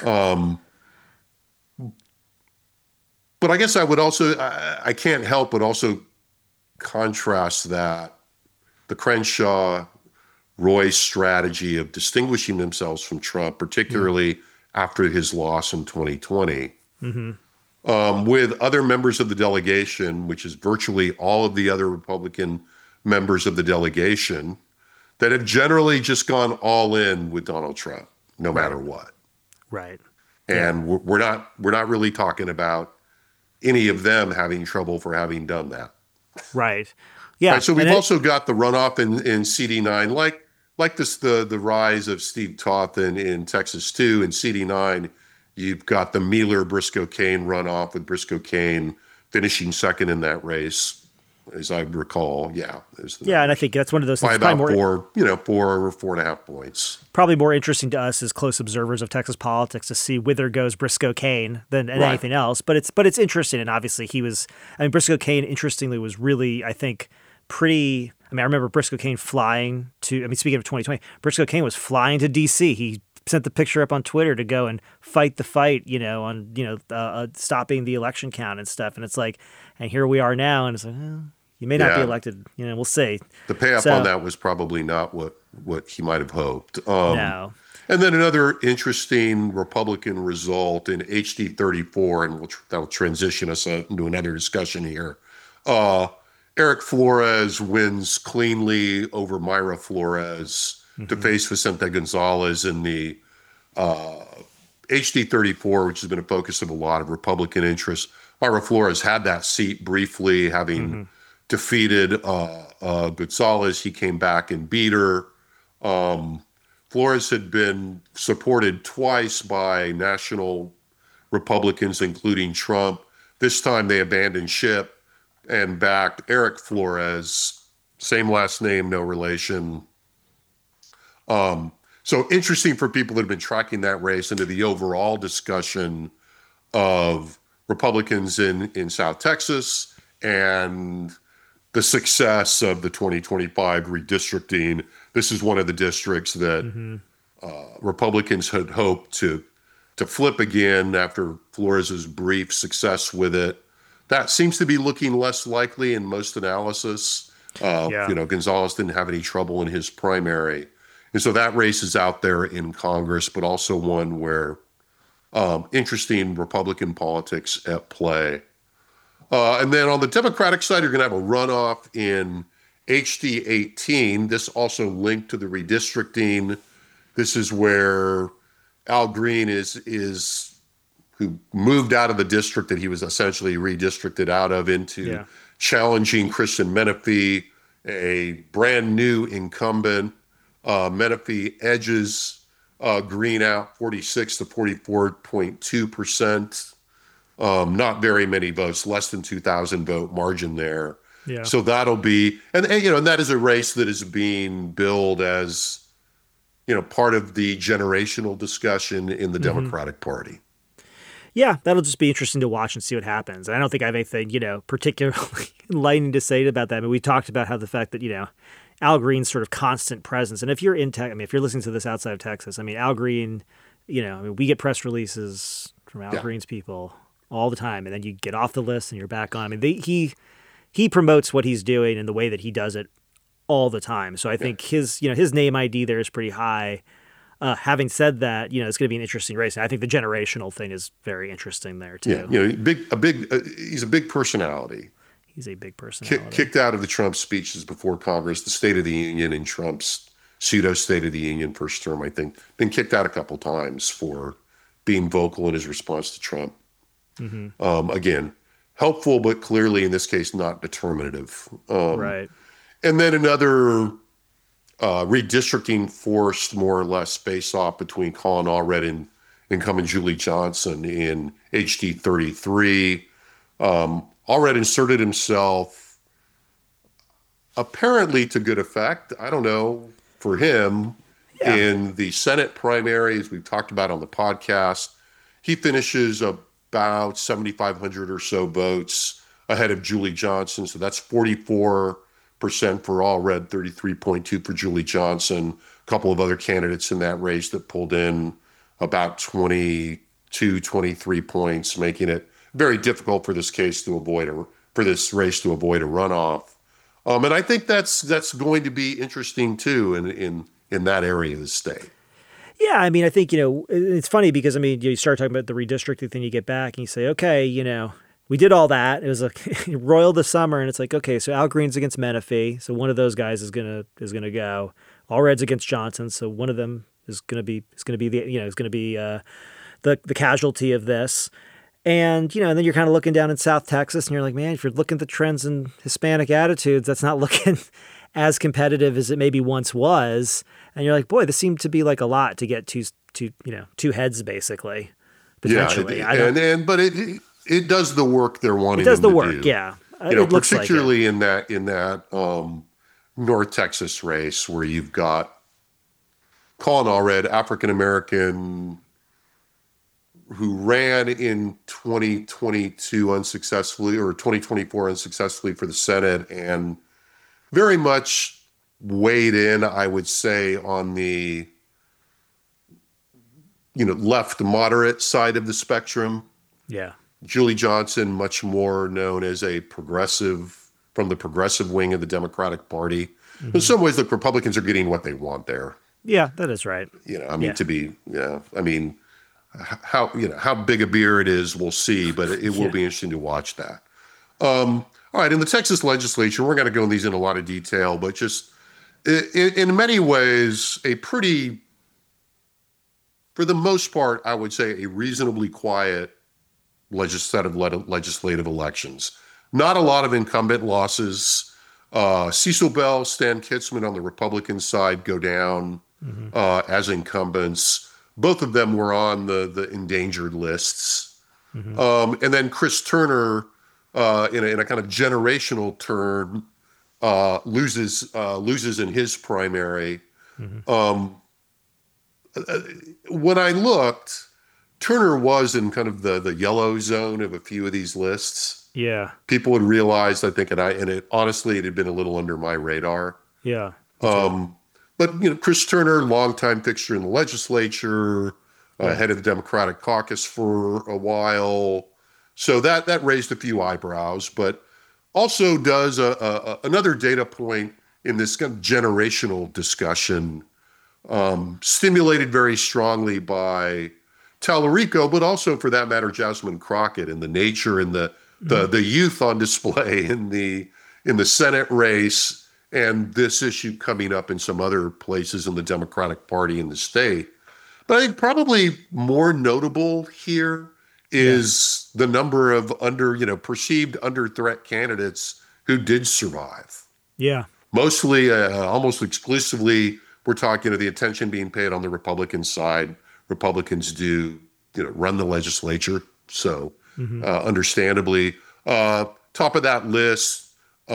Speaker 1: But I guess I would also, I can't help but also contrast that the Crenshaw-Roy strategy of distinguishing themselves from Trump, particularly after his loss in 2020, with other members of the delegation, which is virtually all of the other Republican members of the delegation, that have generally just gone all in with Donald Trump, no matter what.
Speaker 6: Right.
Speaker 1: And we're not really talking about any of them having trouble for having done that.
Speaker 6: Right. Yeah.
Speaker 1: Right, so we've also got the runoff in CD9, like this, the rise of Steve Toth in Texas too. In CD9, you've got the Mealer-Briscoe-Cain runoff with Briscoe-Cain finishing second in that race, as I recall. Yeah.
Speaker 6: And I think that's one of those things.
Speaker 1: By about 4.5 points.
Speaker 6: Probably more interesting to us as close observers of Texas politics to see whither goes Briscoe-Cain than anything else. But it's interesting, and obviously Briscoe-Cain, interestingly, was really, I think, pretty. I remember Briscoe-Cain flying to. Speaking of 2020, Briscoe-Cain was flying to D.C. He sent the picture up on Twitter to go and fight the fight, on stopping the election count and stuff. And it's like, and here we are now, and it's like, you may not be elected. We'll see.
Speaker 1: The payoff on that was probably not what he might have hoped.
Speaker 6: No.
Speaker 1: And then another interesting Republican result in HD 34, and that'll transition us into another discussion here. Eric Flores wins cleanly over Mayra Flores to face Vicente Gonzalez in the HD 34, which has been a focus of a lot of Republican interest. Mayra Flores had that seat briefly, having defeated Gonzalez. He came back and beat her. Flores had been supported twice by national Republicans, including Trump. This time they abandoned ship and backed Eric Flores, same last name, no relation. So interesting for people that have been tracking that race into the overall discussion of Republicans in South Texas and the success of the 2025 redistricting. This is one of the districts that Republicans had hoped to flip again after Flores's brief success with it. That seems to be looking less likely in most analysis. Gonzalez didn't have any trouble in his primary. And so that race is out there in Congress, but also one where interesting Republican politics at play. And then on the Democratic side, you're going to have a runoff in HD 18, this also linked to the redistricting. This is where Al Green who moved out of the district that he was essentially redistricted out of into challenging Christian Menefee, a brand new incumbent. Menefee edges Green out 46 to 44.2%. Not very many votes, less than 2,000 vote margin there.
Speaker 6: Yeah.
Speaker 1: So that'll be, and that is a race that is being billed as, part of the generational discussion in the Democratic Party.
Speaker 6: Yeah, that'll just be interesting to watch and see what happens. And I don't think I have anything, particularly enlightening to say about that. I mean, we talked about how the fact that, Al Green's sort of constant presence. And if you're if you're listening to this outside of Texas, Al Green, we get press releases from Al Green's people all the time. And then you get off the list and you're back on. He promotes what he's doing and the way that he does it all the time. So I think his name ID there is pretty high. Having said that, it's going to be an interesting race. And I think the generational thing is very interesting there too.
Speaker 1: Yeah, he's a big personality.
Speaker 6: He's a big personality.
Speaker 1: Kicked out of the Trump speeches before Congress, the State of the Union and Trump's pseudo State of the Union first term, I think, been kicked out a couple times for being vocal in his response to Trump. Again, helpful, but clearly in this case, not determinative.
Speaker 6: Right.
Speaker 1: And then another redistricting forced more or less face-off between Colin Allred and incumbent Julie Johnson in HD 33. Allred inserted himself apparently to good effect, I don't know, for him, in the Senate primaries we've talked about on the podcast. He finishes about 7,500 or so votes ahead of Julie Johnson, so that's 44% for Allred, 33.2 for Julie Johnson. A couple of other candidates in that race that pulled in about 22, 23 points, making it very difficult for this race to avoid a runoff. And I think that's going to be interesting too in that area of the state.
Speaker 6: Yeah, I think, it's funny because, you start talking about the redistricting thing, you get back and you say, okay, we did all that. It was like Royal this summer, and it's like, okay, so Al Green's against Menefee, so one of those guys is gonna go. Allred's against Johnson, so one of them is gonna be the casualty of this. And, and then you're kind of looking down in South Texas and you're like, man, if you're looking at the trends in Hispanic attitudes, that's not looking as competitive as it maybe once was. And you're like, boy, this seemed to be like a lot to get two heads basally, potentially.
Speaker 1: But it does the work they're wanting.
Speaker 6: It does the
Speaker 1: to
Speaker 6: work,
Speaker 1: do.
Speaker 6: yeah.
Speaker 1: It looks particularly like in that North Texas race where you've got Colin Allred, African American, who ran in 2022 unsuccessfully, or 2024 unsuccessfully for the Senate, and very much weighed in, I would say, on the left moderate side of the spectrum.
Speaker 6: Yeah.
Speaker 1: Julie Johnson, much more known as a progressive, from the progressive wing of the Democratic Party. In some ways, the Republicans are getting what they want there.
Speaker 6: Yeah, that is right.
Speaker 1: How big a beer it is, we'll see, but it will be interesting to watch that. All right, in the Texas legislature, we're going to go in these in a lot of detail, but just in many ways, for the most part, I would say a reasonably quiet set of legislative elections. Not a lot of incumbent losses. Cecil Bell, Stan Kitzman on the Republican side go down as incumbents. Both of them were on the endangered lists. And then Chris Turner, in a kind of generational turn, loses in his primary. When I looked, Turner was in kind of the yellow zone of a few of these lists.
Speaker 6: Yeah.
Speaker 1: People had realized, I think, it had been a little under my radar.
Speaker 6: Yeah.
Speaker 1: But, Chris Turner, longtime fixture in the legislature, head of the Democratic caucus for a while. So that raised a few eyebrows, but also does another data point in this kind of generational discussion, stimulated very strongly by Tallarico, but also, for that matter, Jasmine Crockett, and the nature and the youth on display in the Senate race, and this issue coming up in some other places in the Democratic Party in the state. But I think probably more notable here is the number of perceived under threat candidates who did survive.
Speaker 6: Yeah.
Speaker 1: Mostly, almost exclusively, we're talking of the attention being paid on the Republican side. Republicans do, run the legislature. So understandably, top of that list,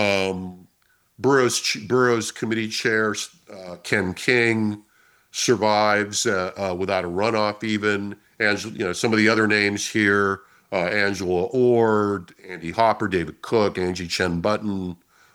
Speaker 1: Burroughs Committee Chair Ken King survives without a runoff even. And, some of the other names here, Angela Ord, Andy Hopper, David Cook, Angie Chen Button,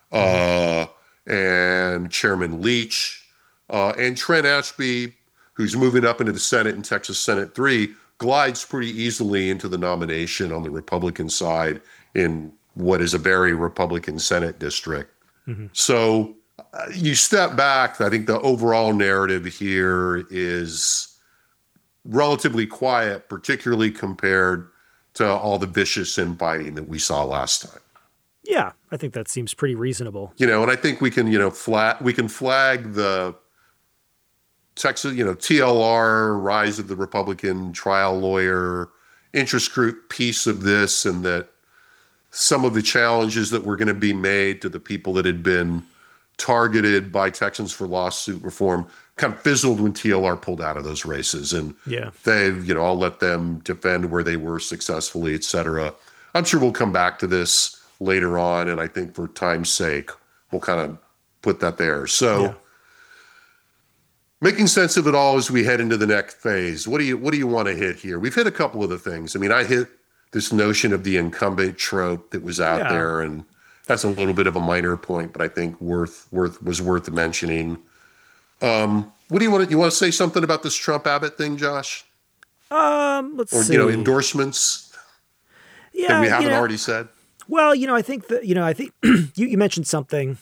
Speaker 1: and Chairman Leach, and Trent Ashby, who's moving up into the Senate in Texas Senate 3, glides pretty easily into the nomination on the Republican side in what is a very Republican Senate district. So you step back, I think the overall narrative here is relatively quiet, particularly compared to all the vicious infighting that we saw last time.
Speaker 6: Yeah, I think that seems pretty reasonable.
Speaker 1: And I think we can, flag the Texas, TLR, rise of the Republican trial lawyer, interest group piece of this, and that some of the challenges that were going to be made to the people that had been targeted by Texans for lawsuit reform kind of fizzled when TLR pulled out of those races. And they've, I'll let them defend where they were successfully, et cetera. I'm sure we'll come back to this later on. And I think for time's sake, we'll kind of put that there. So making sense of it all as we head into the next phase. What do you want to hit here? We've hit a couple of the things. I mean, I hit this notion of the incumbent trope that was out there, and that's a little bit of a minor point, but I think was worth mentioning. What do you want to say something about this Trump-Abbott thing, Josh?
Speaker 6: Let's see.
Speaker 1: Endorsements that we haven't already said.
Speaker 6: Well, I think that, I think you mentioned something.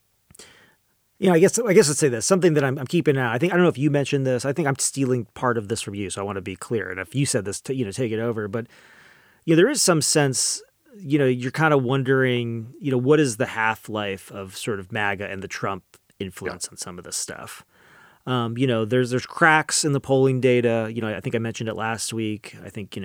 Speaker 6: I guess let's say this, something that I'm keeping out. I don't know if you mentioned this. I think I'm stealing part of this from you, so I want to be clear. And if you said this, take it over. But there is some sense, you're kind of wondering, what is the half-life of sort of MAGA and the Trump influence on some of this stuff. There's cracks in the polling data. I think I mentioned it last week. I think,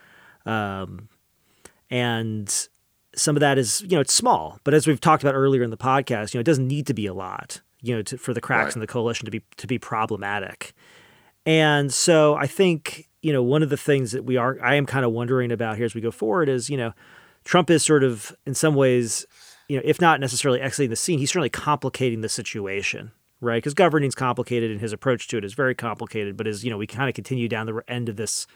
Speaker 6: and some of that is, it's small, but as we've talked about earlier in the podcast, it doesn't need to be a lot, for the cracks in the coalition to be problematic. And so I think, one of the things that I am kind of wondering about here as we go forward is, Trump is sort of in some ways, if not necessarily exiting the scene, he's certainly complicating the situation, right? Because governing's complicated and his approach to it is very complicated. But as we kind of continue down the end of this,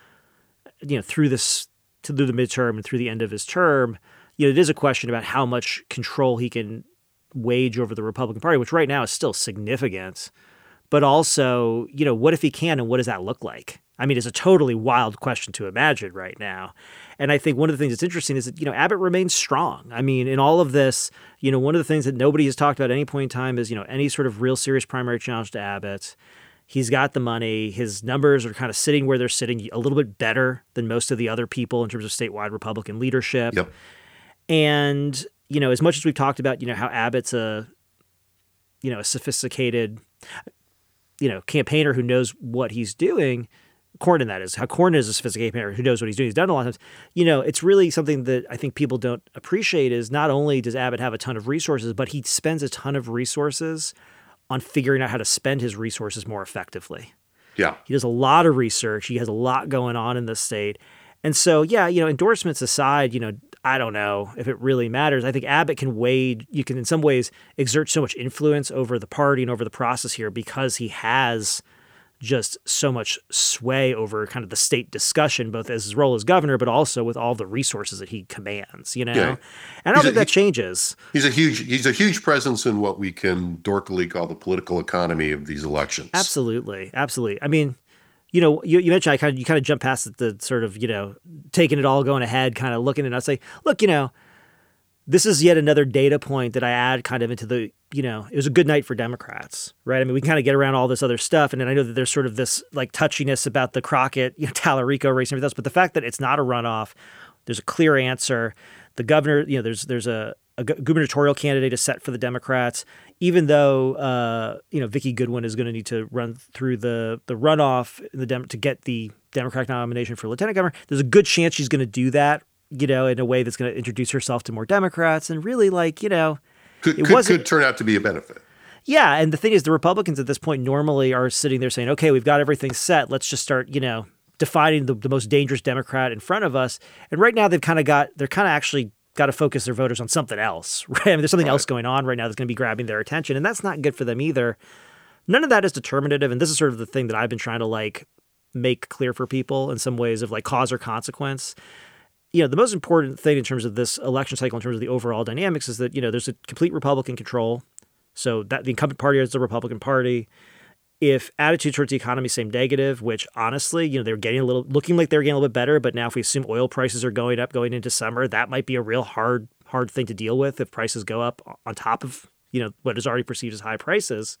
Speaker 6: through the midterm and through the end of his term, it is a question about how much control he can wage over the Republican Party, which right now is still significant. But also, what if he can, and what does that look like? I mean, it's a totally wild question to imagine right now. And I think one of the things that's interesting is that, Abbott remains strong. I mean, in all of this, one of the things that nobody has talked about at any point in time is, any sort of real serious primary challenge to Abbott. He's got the money. His numbers are kind of sitting where they're sitting, a little bit better than most of the other people in terms of statewide Republican leadership.
Speaker 1: Yep.
Speaker 6: And, as much as we've talked about, how Abbott's a sophisticated, campaigner who knows what he's doing, Cornyn, that is, how Cornyn is a sophisticated campaigner who knows what he's doing. He's done it a lot of times. It's really something that I think people don't appreciate is not only does Abbott have a ton of resources, but he spends a ton of resources on figuring out how to spend his resources more effectively.
Speaker 1: Yeah.
Speaker 6: He does a lot of research. He has a lot going on in the state. And so, endorsements aside, I don't know if it really matters. I think Abbott can in some ways exert so much influence over the party and over the process here because he has just so much sway over kind of the state discussion, both as his role as governor, but also with all the resources that he commands, Yeah. And I don't think that changes.
Speaker 1: He's a huge presence in what we can dorkily call the political economy of these elections.
Speaker 6: Absolutely. Absolutely. I mean, you mentioned you kind of jump past the sort of, taking it all, going ahead, kind of looking at it. I say, look, this is yet another data point that I add kind of into the, it was a good night for Democrats, right? I mean, we kind of get around all this other stuff. And then I know that there's sort of this like touchiness about the Crockett, Tallarico race and everything else. But the fact that it's not a runoff, there's a clear answer. The governor, there's a gubernatorial candidate is set for the Democrats, even though Vicki Goodwin is going to need to run through the runoff to get the Democratic nomination for lieutenant governor. There's a good chance she's going to do that, in a way that's going to introduce herself to more Democrats and really
Speaker 1: could turn out to be a benefit.
Speaker 6: Yeah, and the thing is, the Republicans at this point normally are sitting there saying, okay, we've got everything set. Let's just start, defining the most dangerous Democrat in front of us. And right now they're kind of actually got to focus their voters on something else, right? I mean, there's something else going on right now that's going to be grabbing their attention, and that's not good for them either. None of that is determinative, and this is sort of the thing that I've been trying to make clear for people in some ways of cause or consequence. The most important thing in terms of this election cycle, in terms of the overall dynamics, is that, there's a complete Republican control. So that the incumbent party is the Republican Party. If attitudes towards the economy seem negative, which honestly, they're looking like they're getting a little bit better, but now if we assume oil prices are going up going into summer, that might be a real hard thing to deal with if prices go up on top of, what is already perceived as high prices.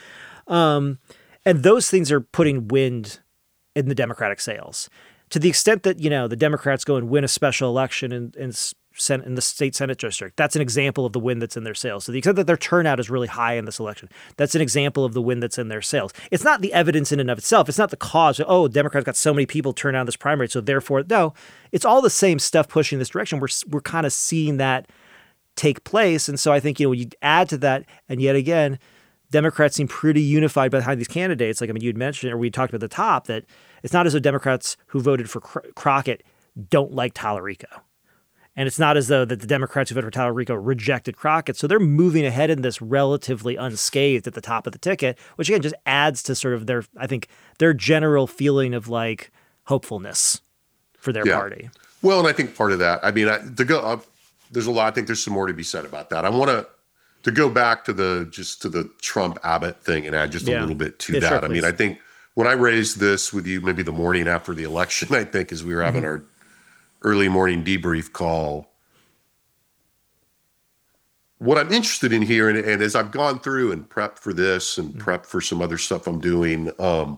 Speaker 6: And those things are putting wind in the Democratic sails. To the extent that, the Democrats go and win a special election in the state Senate district, that's an example of the wind that's in their sails. To the extent that their turnout is really high in this election, that's an example of the wind that's in their sails. It's not the evidence in and of itself. It's not the cause. Democrats got so many people turn out in this primary, so therefore, no. It's all the same stuff pushing this direction. We're kind of seeing that take place. And so I think, when you add to that, and yet again, Democrats seem pretty unified behind these candidates. You'd mentioned, or we talked about at the top, that it's not as though Democrats who voted for Crockett don't like Tallarico. And it's not as though that the Democrats who voted for Tallarico rejected Crockett. So they're moving ahead in this relatively unscathed at the top of the ticket, which again just adds to sort of their general feeling of hopefulness for their party.
Speaker 1: Well, and I think part of that, there's a lot. I think there's some more to be said about that. I want to go back to the Trump Abbott thing and add just a little bit to that.
Speaker 6: Sure,
Speaker 1: I mean, I think when I raised this with you, maybe the morning after the election, I think as we were having our early morning debrief call, what I'm interested in here, and as I've gone through and prepped for this and prepped for some other stuff I'm doing, the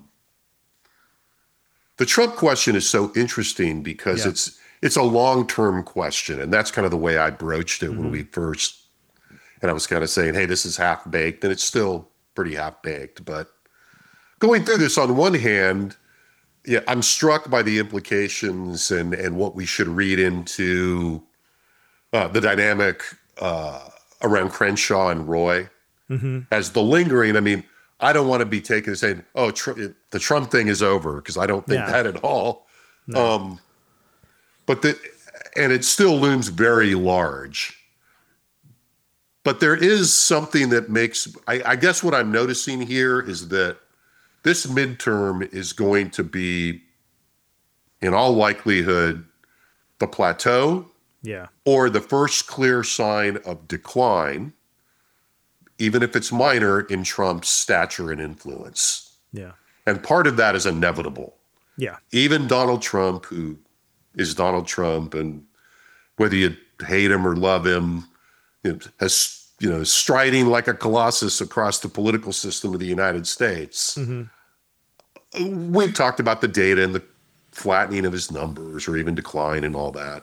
Speaker 1: Trump question is so interesting because it's a long-term question, and that's kind of the way I broached it when we first, and I was kind of saying, hey, this is half-baked, and it's still pretty half-baked, but going through this, on one hand, I'm struck by the implications and what we should read into the dynamic around Crenshaw and Roy as the lingering. I mean, I don't want to be taken as saying, oh, the Trump thing is over, because I don't think that at all. No. And it still looms very large. But there is something that makes, I guess what I'm noticing here is that this midterm is going to be, in all likelihood, the plateau or the first clear sign of decline, even if it's minor, in Trump's stature and influence. Yeah. And part of that is inevitable. Yeah. Even Donald Trump, who is Donald Trump, and whether you hate him or love him, has, striding like a colossus across the political system of the United States. We've talked about the data and the flattening of his numbers or even decline and all that.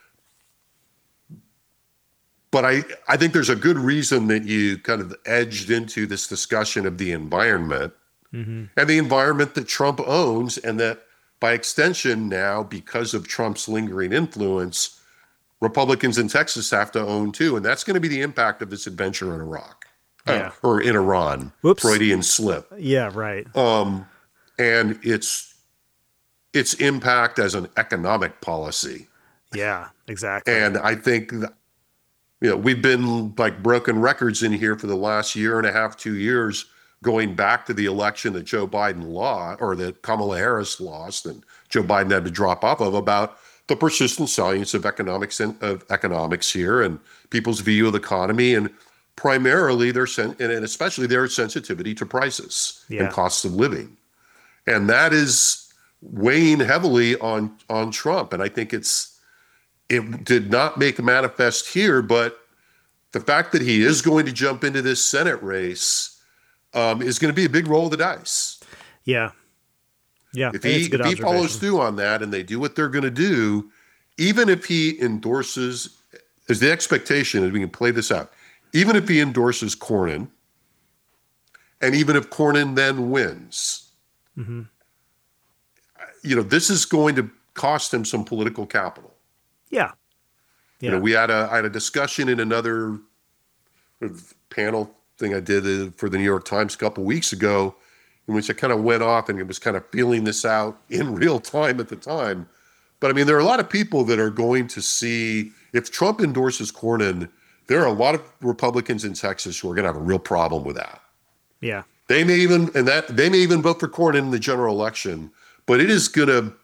Speaker 1: But I think there's a good reason that you kind of edged into this discussion of the environment and the environment that Trump owns, and that by extension now, because of Trump's lingering influence, Republicans in Texas have to own too. And that's going to be the impact of this adventure in Iraq or in Iran. Whoops. Freudian slip.
Speaker 6: Yeah, right.
Speaker 1: And its impact as an economic policy.
Speaker 6: Yeah, exactly.
Speaker 1: And I think that, we've been like broken records in here for the last year and a half, 2 years, going back to the election that Joe Biden lost, or that Kamala Harris lost, and Joe Biden had to drop off of, about the persistent science of economics here and people's view of the economy, and primarily and especially their sensitivity to prices and costs of living. And that is weighing heavily on Trump. And I think it did not make a manifest here, but the fact that he is going to jump into this Senate race is going to be a big roll of the dice. Yeah. Yeah. If he follows through on that and they do what they're going to do, even if he endorses is the expectation, and we can play this out, even if he endorses Cornyn, and even if Cornyn then wins, this is going to cost him some political capital.
Speaker 6: Yeah.
Speaker 1: I had a discussion in another panel thing I did for the New York Times a couple weeks ago, in which I kind of went off and was kind of feeling this out in real time at the time. But I mean, there are a lot of people that are going to see, if Trump endorses Cornyn, there are a lot of Republicans in Texas who are going to have a real problem with that.
Speaker 6: Yeah.
Speaker 1: They may even vote for Cornyn in the general election, but it is going to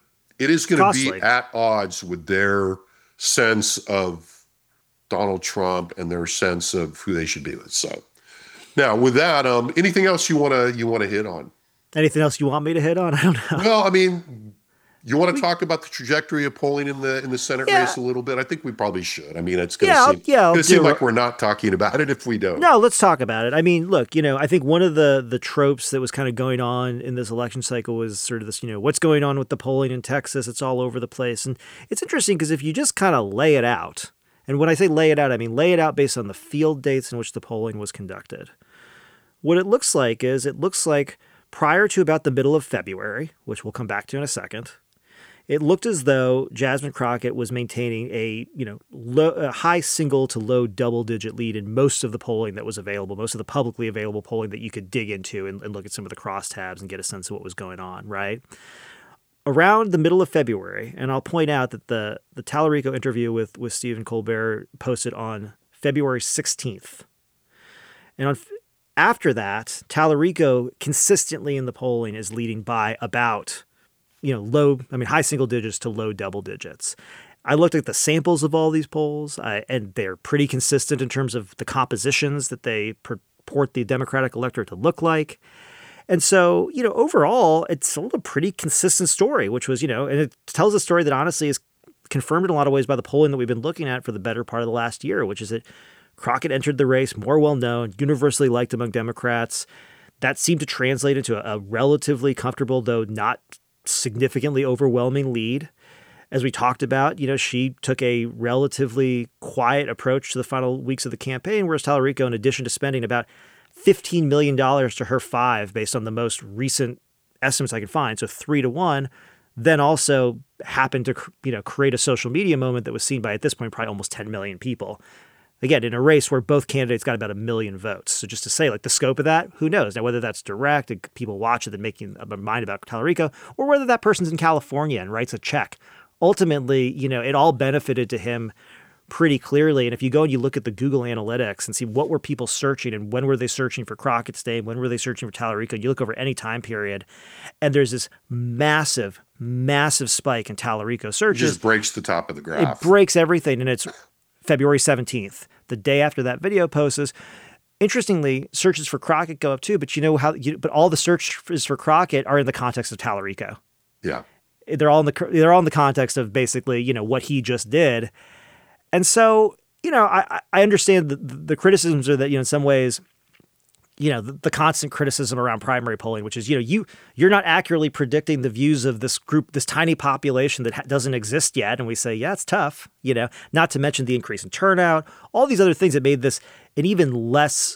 Speaker 1: be at odds with their sense of Donald Trump and their sense of who they should be with. So now with that, anything else you want to hit on?
Speaker 6: Anything else you want me to hit on? I don't know.
Speaker 1: Well, I mean, you want to talk about the trajectory of polling in the Senate race a little bit? I think we probably should. I mean, it's going to seem like we're not talking about it if we don't.
Speaker 6: No, let's talk about it. I mean, look, I think one of the tropes that was kind of going on in this election cycle was sort of this, what's going on with the polling in Texas? It's all over the place. And it's interesting because if you just kind of lay it out, and when I say lay it out, I mean lay it out based on the field dates in which the polling was conducted. What it looks like is prior to about the middle of February, which we'll come back to in a second, it looked as though Jasmine Crockett was maintaining a high single to low double-digit lead in most of the polling that was available, most of the publicly available polling that you could dig into and look at some of the crosstabs and get a sense of what was going on, right? Around the middle of February, and I'll point out that the Tallarico interview with Stephen Colbert posted on February 16th. And after that, Tallarico consistently in the polling is leading by about high single digits to low double digits. I looked at the samples of all these polls, and they're pretty consistent in terms of the compositions that they purport the Democratic electorate to look like. And so, overall, it's a pretty consistent story, which was, and it tells a story that honestly is confirmed in a lot of ways by the polling that we've been looking at for the better part of the last year, which is that Crockett entered the race more well-known, universally liked among Democrats. That seemed to translate into a relatively comfortable, though not significantly overwhelming lead. As we talked about, she took a relatively quiet approach to the final weeks of the campaign, whereas Tallarico, in addition to spending about $15 million to her $5 based on the most recent estimates I could find, so 3-1, then also happened to create a social media moment that was seen by, at this point, probably almost 10 million people. Again, in a race where both candidates got about 1 million votes. So just to say, the scope of that, who knows? Now, whether that's direct and people watch it and making up their mind about Tallarico, or whether that person's in California and writes a check. Ultimately, it all benefited to him pretty clearly. And if you go and you look at the Google Analytics and see what were people searching and when were they searching for Crockett's name, when were they searching for Tallarico, you look over any time period, and there's this massive, massive spike in Tallarico searches.
Speaker 1: It just breaks the top of the graph.
Speaker 6: It breaks everything, and it's February 17th, the day after that video posts. Interestingly, searches for Crockett go up too, but but all the searches for Crockett are in the context of Tallarico.
Speaker 1: Yeah.
Speaker 6: They're all in the context of basically, what he just did. And so, I understand the criticisms are that, in some ways, the constant criticism around primary polling, which is, you're not accurately predicting the views of this group, this tiny population that doesn't exist yet. And we say, yeah, it's tough, not to mention the increase in turnout, all these other things that made this an even less,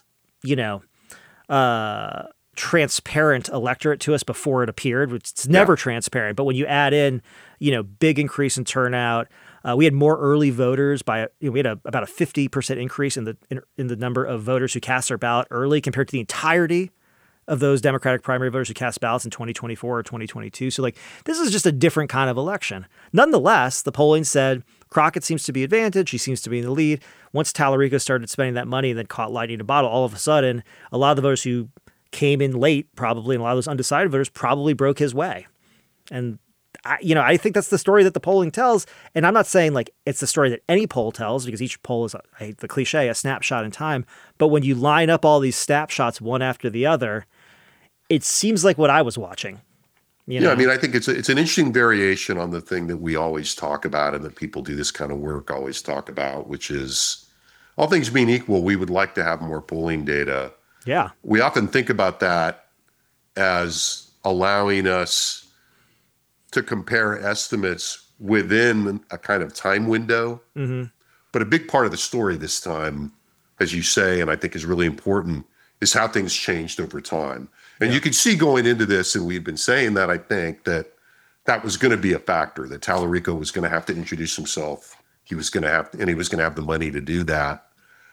Speaker 6: transparent electorate to us before it appeared, which it's never transparent. But when you add in, big increase in turnout, we had more early voters by we had about a 50% increase in the number of voters who cast their ballot early compared to the entirety of those Democratic primary voters who cast ballots in 2024 or 2022. So this is just a different kind of election. Nonetheless, the polling said Crockett seems to be advantaged. He seems to be in the lead. Once Tallarico started spending that money and then caught lightning in a bottle, all of a sudden, a lot of the voters who came in late probably, and a lot of those undecided voters probably broke his way. And I think that's the story that the polling tells. And I'm not saying it's the story that any poll tells, because each poll is, I hate the cliche, a snapshot in time. But when you line up all these snapshots one after the other, it seems like what I was watching.
Speaker 1: Yeah, I mean, I think it's an interesting variation on the thing that we always talk about and that people do this kind of work always talk about, which is, all things being equal, we would like to have more polling data.
Speaker 6: Yeah.
Speaker 1: We often think about that as allowing us to compare estimates within a kind of time window. Mm-hmm. But a big part of the story this time, as you say, and I think is really important, is how things changed over time. And you could see going into this, and we've been saying that, I think, that was going to be a factor, that Tallarico was going to have to introduce himself. He was going to have the money to do that.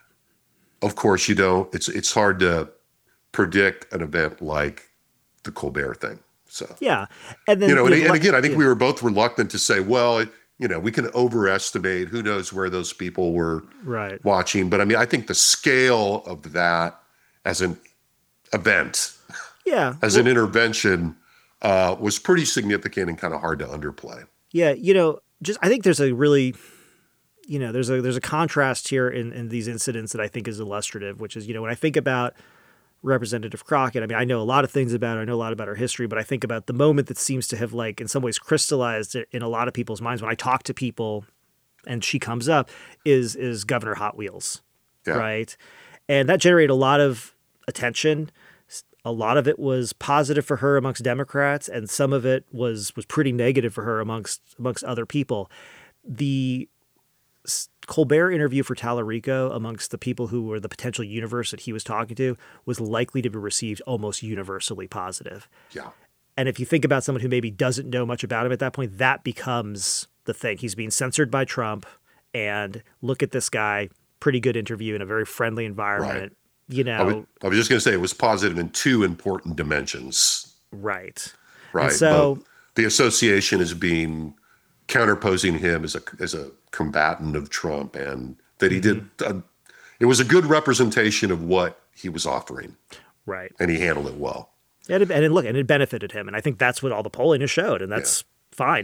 Speaker 1: Of course, it's hard to predict an event like the Colbert thing. So
Speaker 6: yeah, and then
Speaker 1: and again, I think we were both reluctant to say, well, we can overestimate. Who knows where those people were watching? But I mean, I think the scale of that as an event, as an intervention, was pretty significant and kind of hard to underplay.
Speaker 6: Yeah, I think there's a really, there's a contrast here in these incidents that I think is illustrative, which is, when I think about Representative Crockett, I mean, I know a lot of things about her. I know a lot about her history, but I think about the moment that seems to have, in some ways crystallized in a lot of people's minds when I talk to people and she comes up is Governor Hot Wheels, right? And that generated a lot of attention. A lot of it was positive for her amongst Democrats, and some of it was pretty negative for her amongst other people. The Colbert interview for Tallarico amongst the people who were the potential universe that he was talking to was likely to be received almost universally positive.
Speaker 1: Yeah.
Speaker 6: And if you think about someone who maybe doesn't know much about him at that point, that becomes the thing. He's being censored by Trump, and look at this guy, pretty good interview in a very friendly environment. Right.
Speaker 1: I was just going to say it was positive in two important dimensions.
Speaker 6: Right.
Speaker 1: Right.
Speaker 6: And so
Speaker 1: the association is being counterposing him as a combatant of Trump, and that he did. It was a good representation of what he was offering.
Speaker 6: Right.
Speaker 1: And he handled it well.
Speaker 6: And it benefited him. And I think that's what all the polling has showed. And that's fine.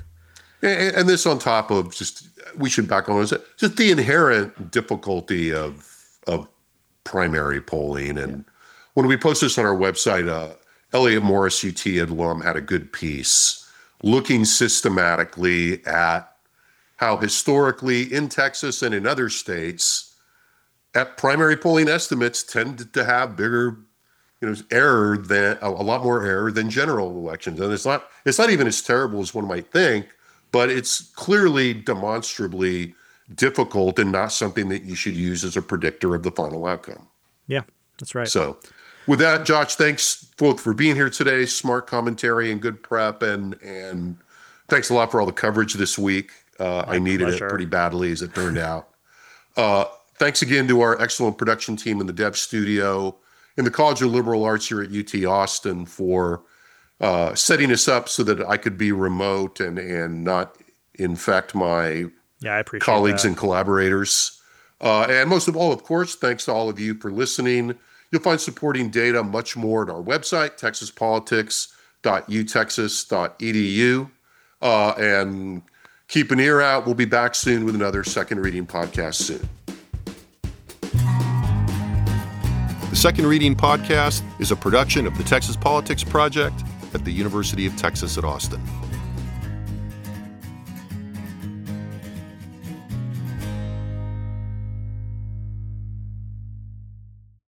Speaker 1: And this on top of we should back on just the inherent difficulty of primary polling. And when we post this on our website, Elliot Morris, UT alum, had a good piece looking systematically at how historically in Texas and in other states, primary polling estimates tend to have bigger, error than a lot more error than general elections. And it's not even as terrible as one might think, but it's clearly demonstrably difficult and not something that you should use as a predictor of the final outcome.
Speaker 6: Yeah, that's right.
Speaker 1: So with that, Josh, thanks both for being here today. Smart commentary and good prep, and thanks a lot for all the coverage this week. I needed it pretty badly, as it turned out. Thanks again to our excellent production team in the Dev Studio in the College of Liberal Arts here at UT Austin for setting us up so that I could be remote and not infect my colleagues and collaborators. And most of all, of course, thanks to all of you for listening. You'll find supporting data much more at our website, texaspolitics.utexas.edu. And keep an ear out. We'll be back soon with another Second Reading podcast soon. The Second Reading podcast is a production of the Texas Politics Project at the University of Texas at Austin.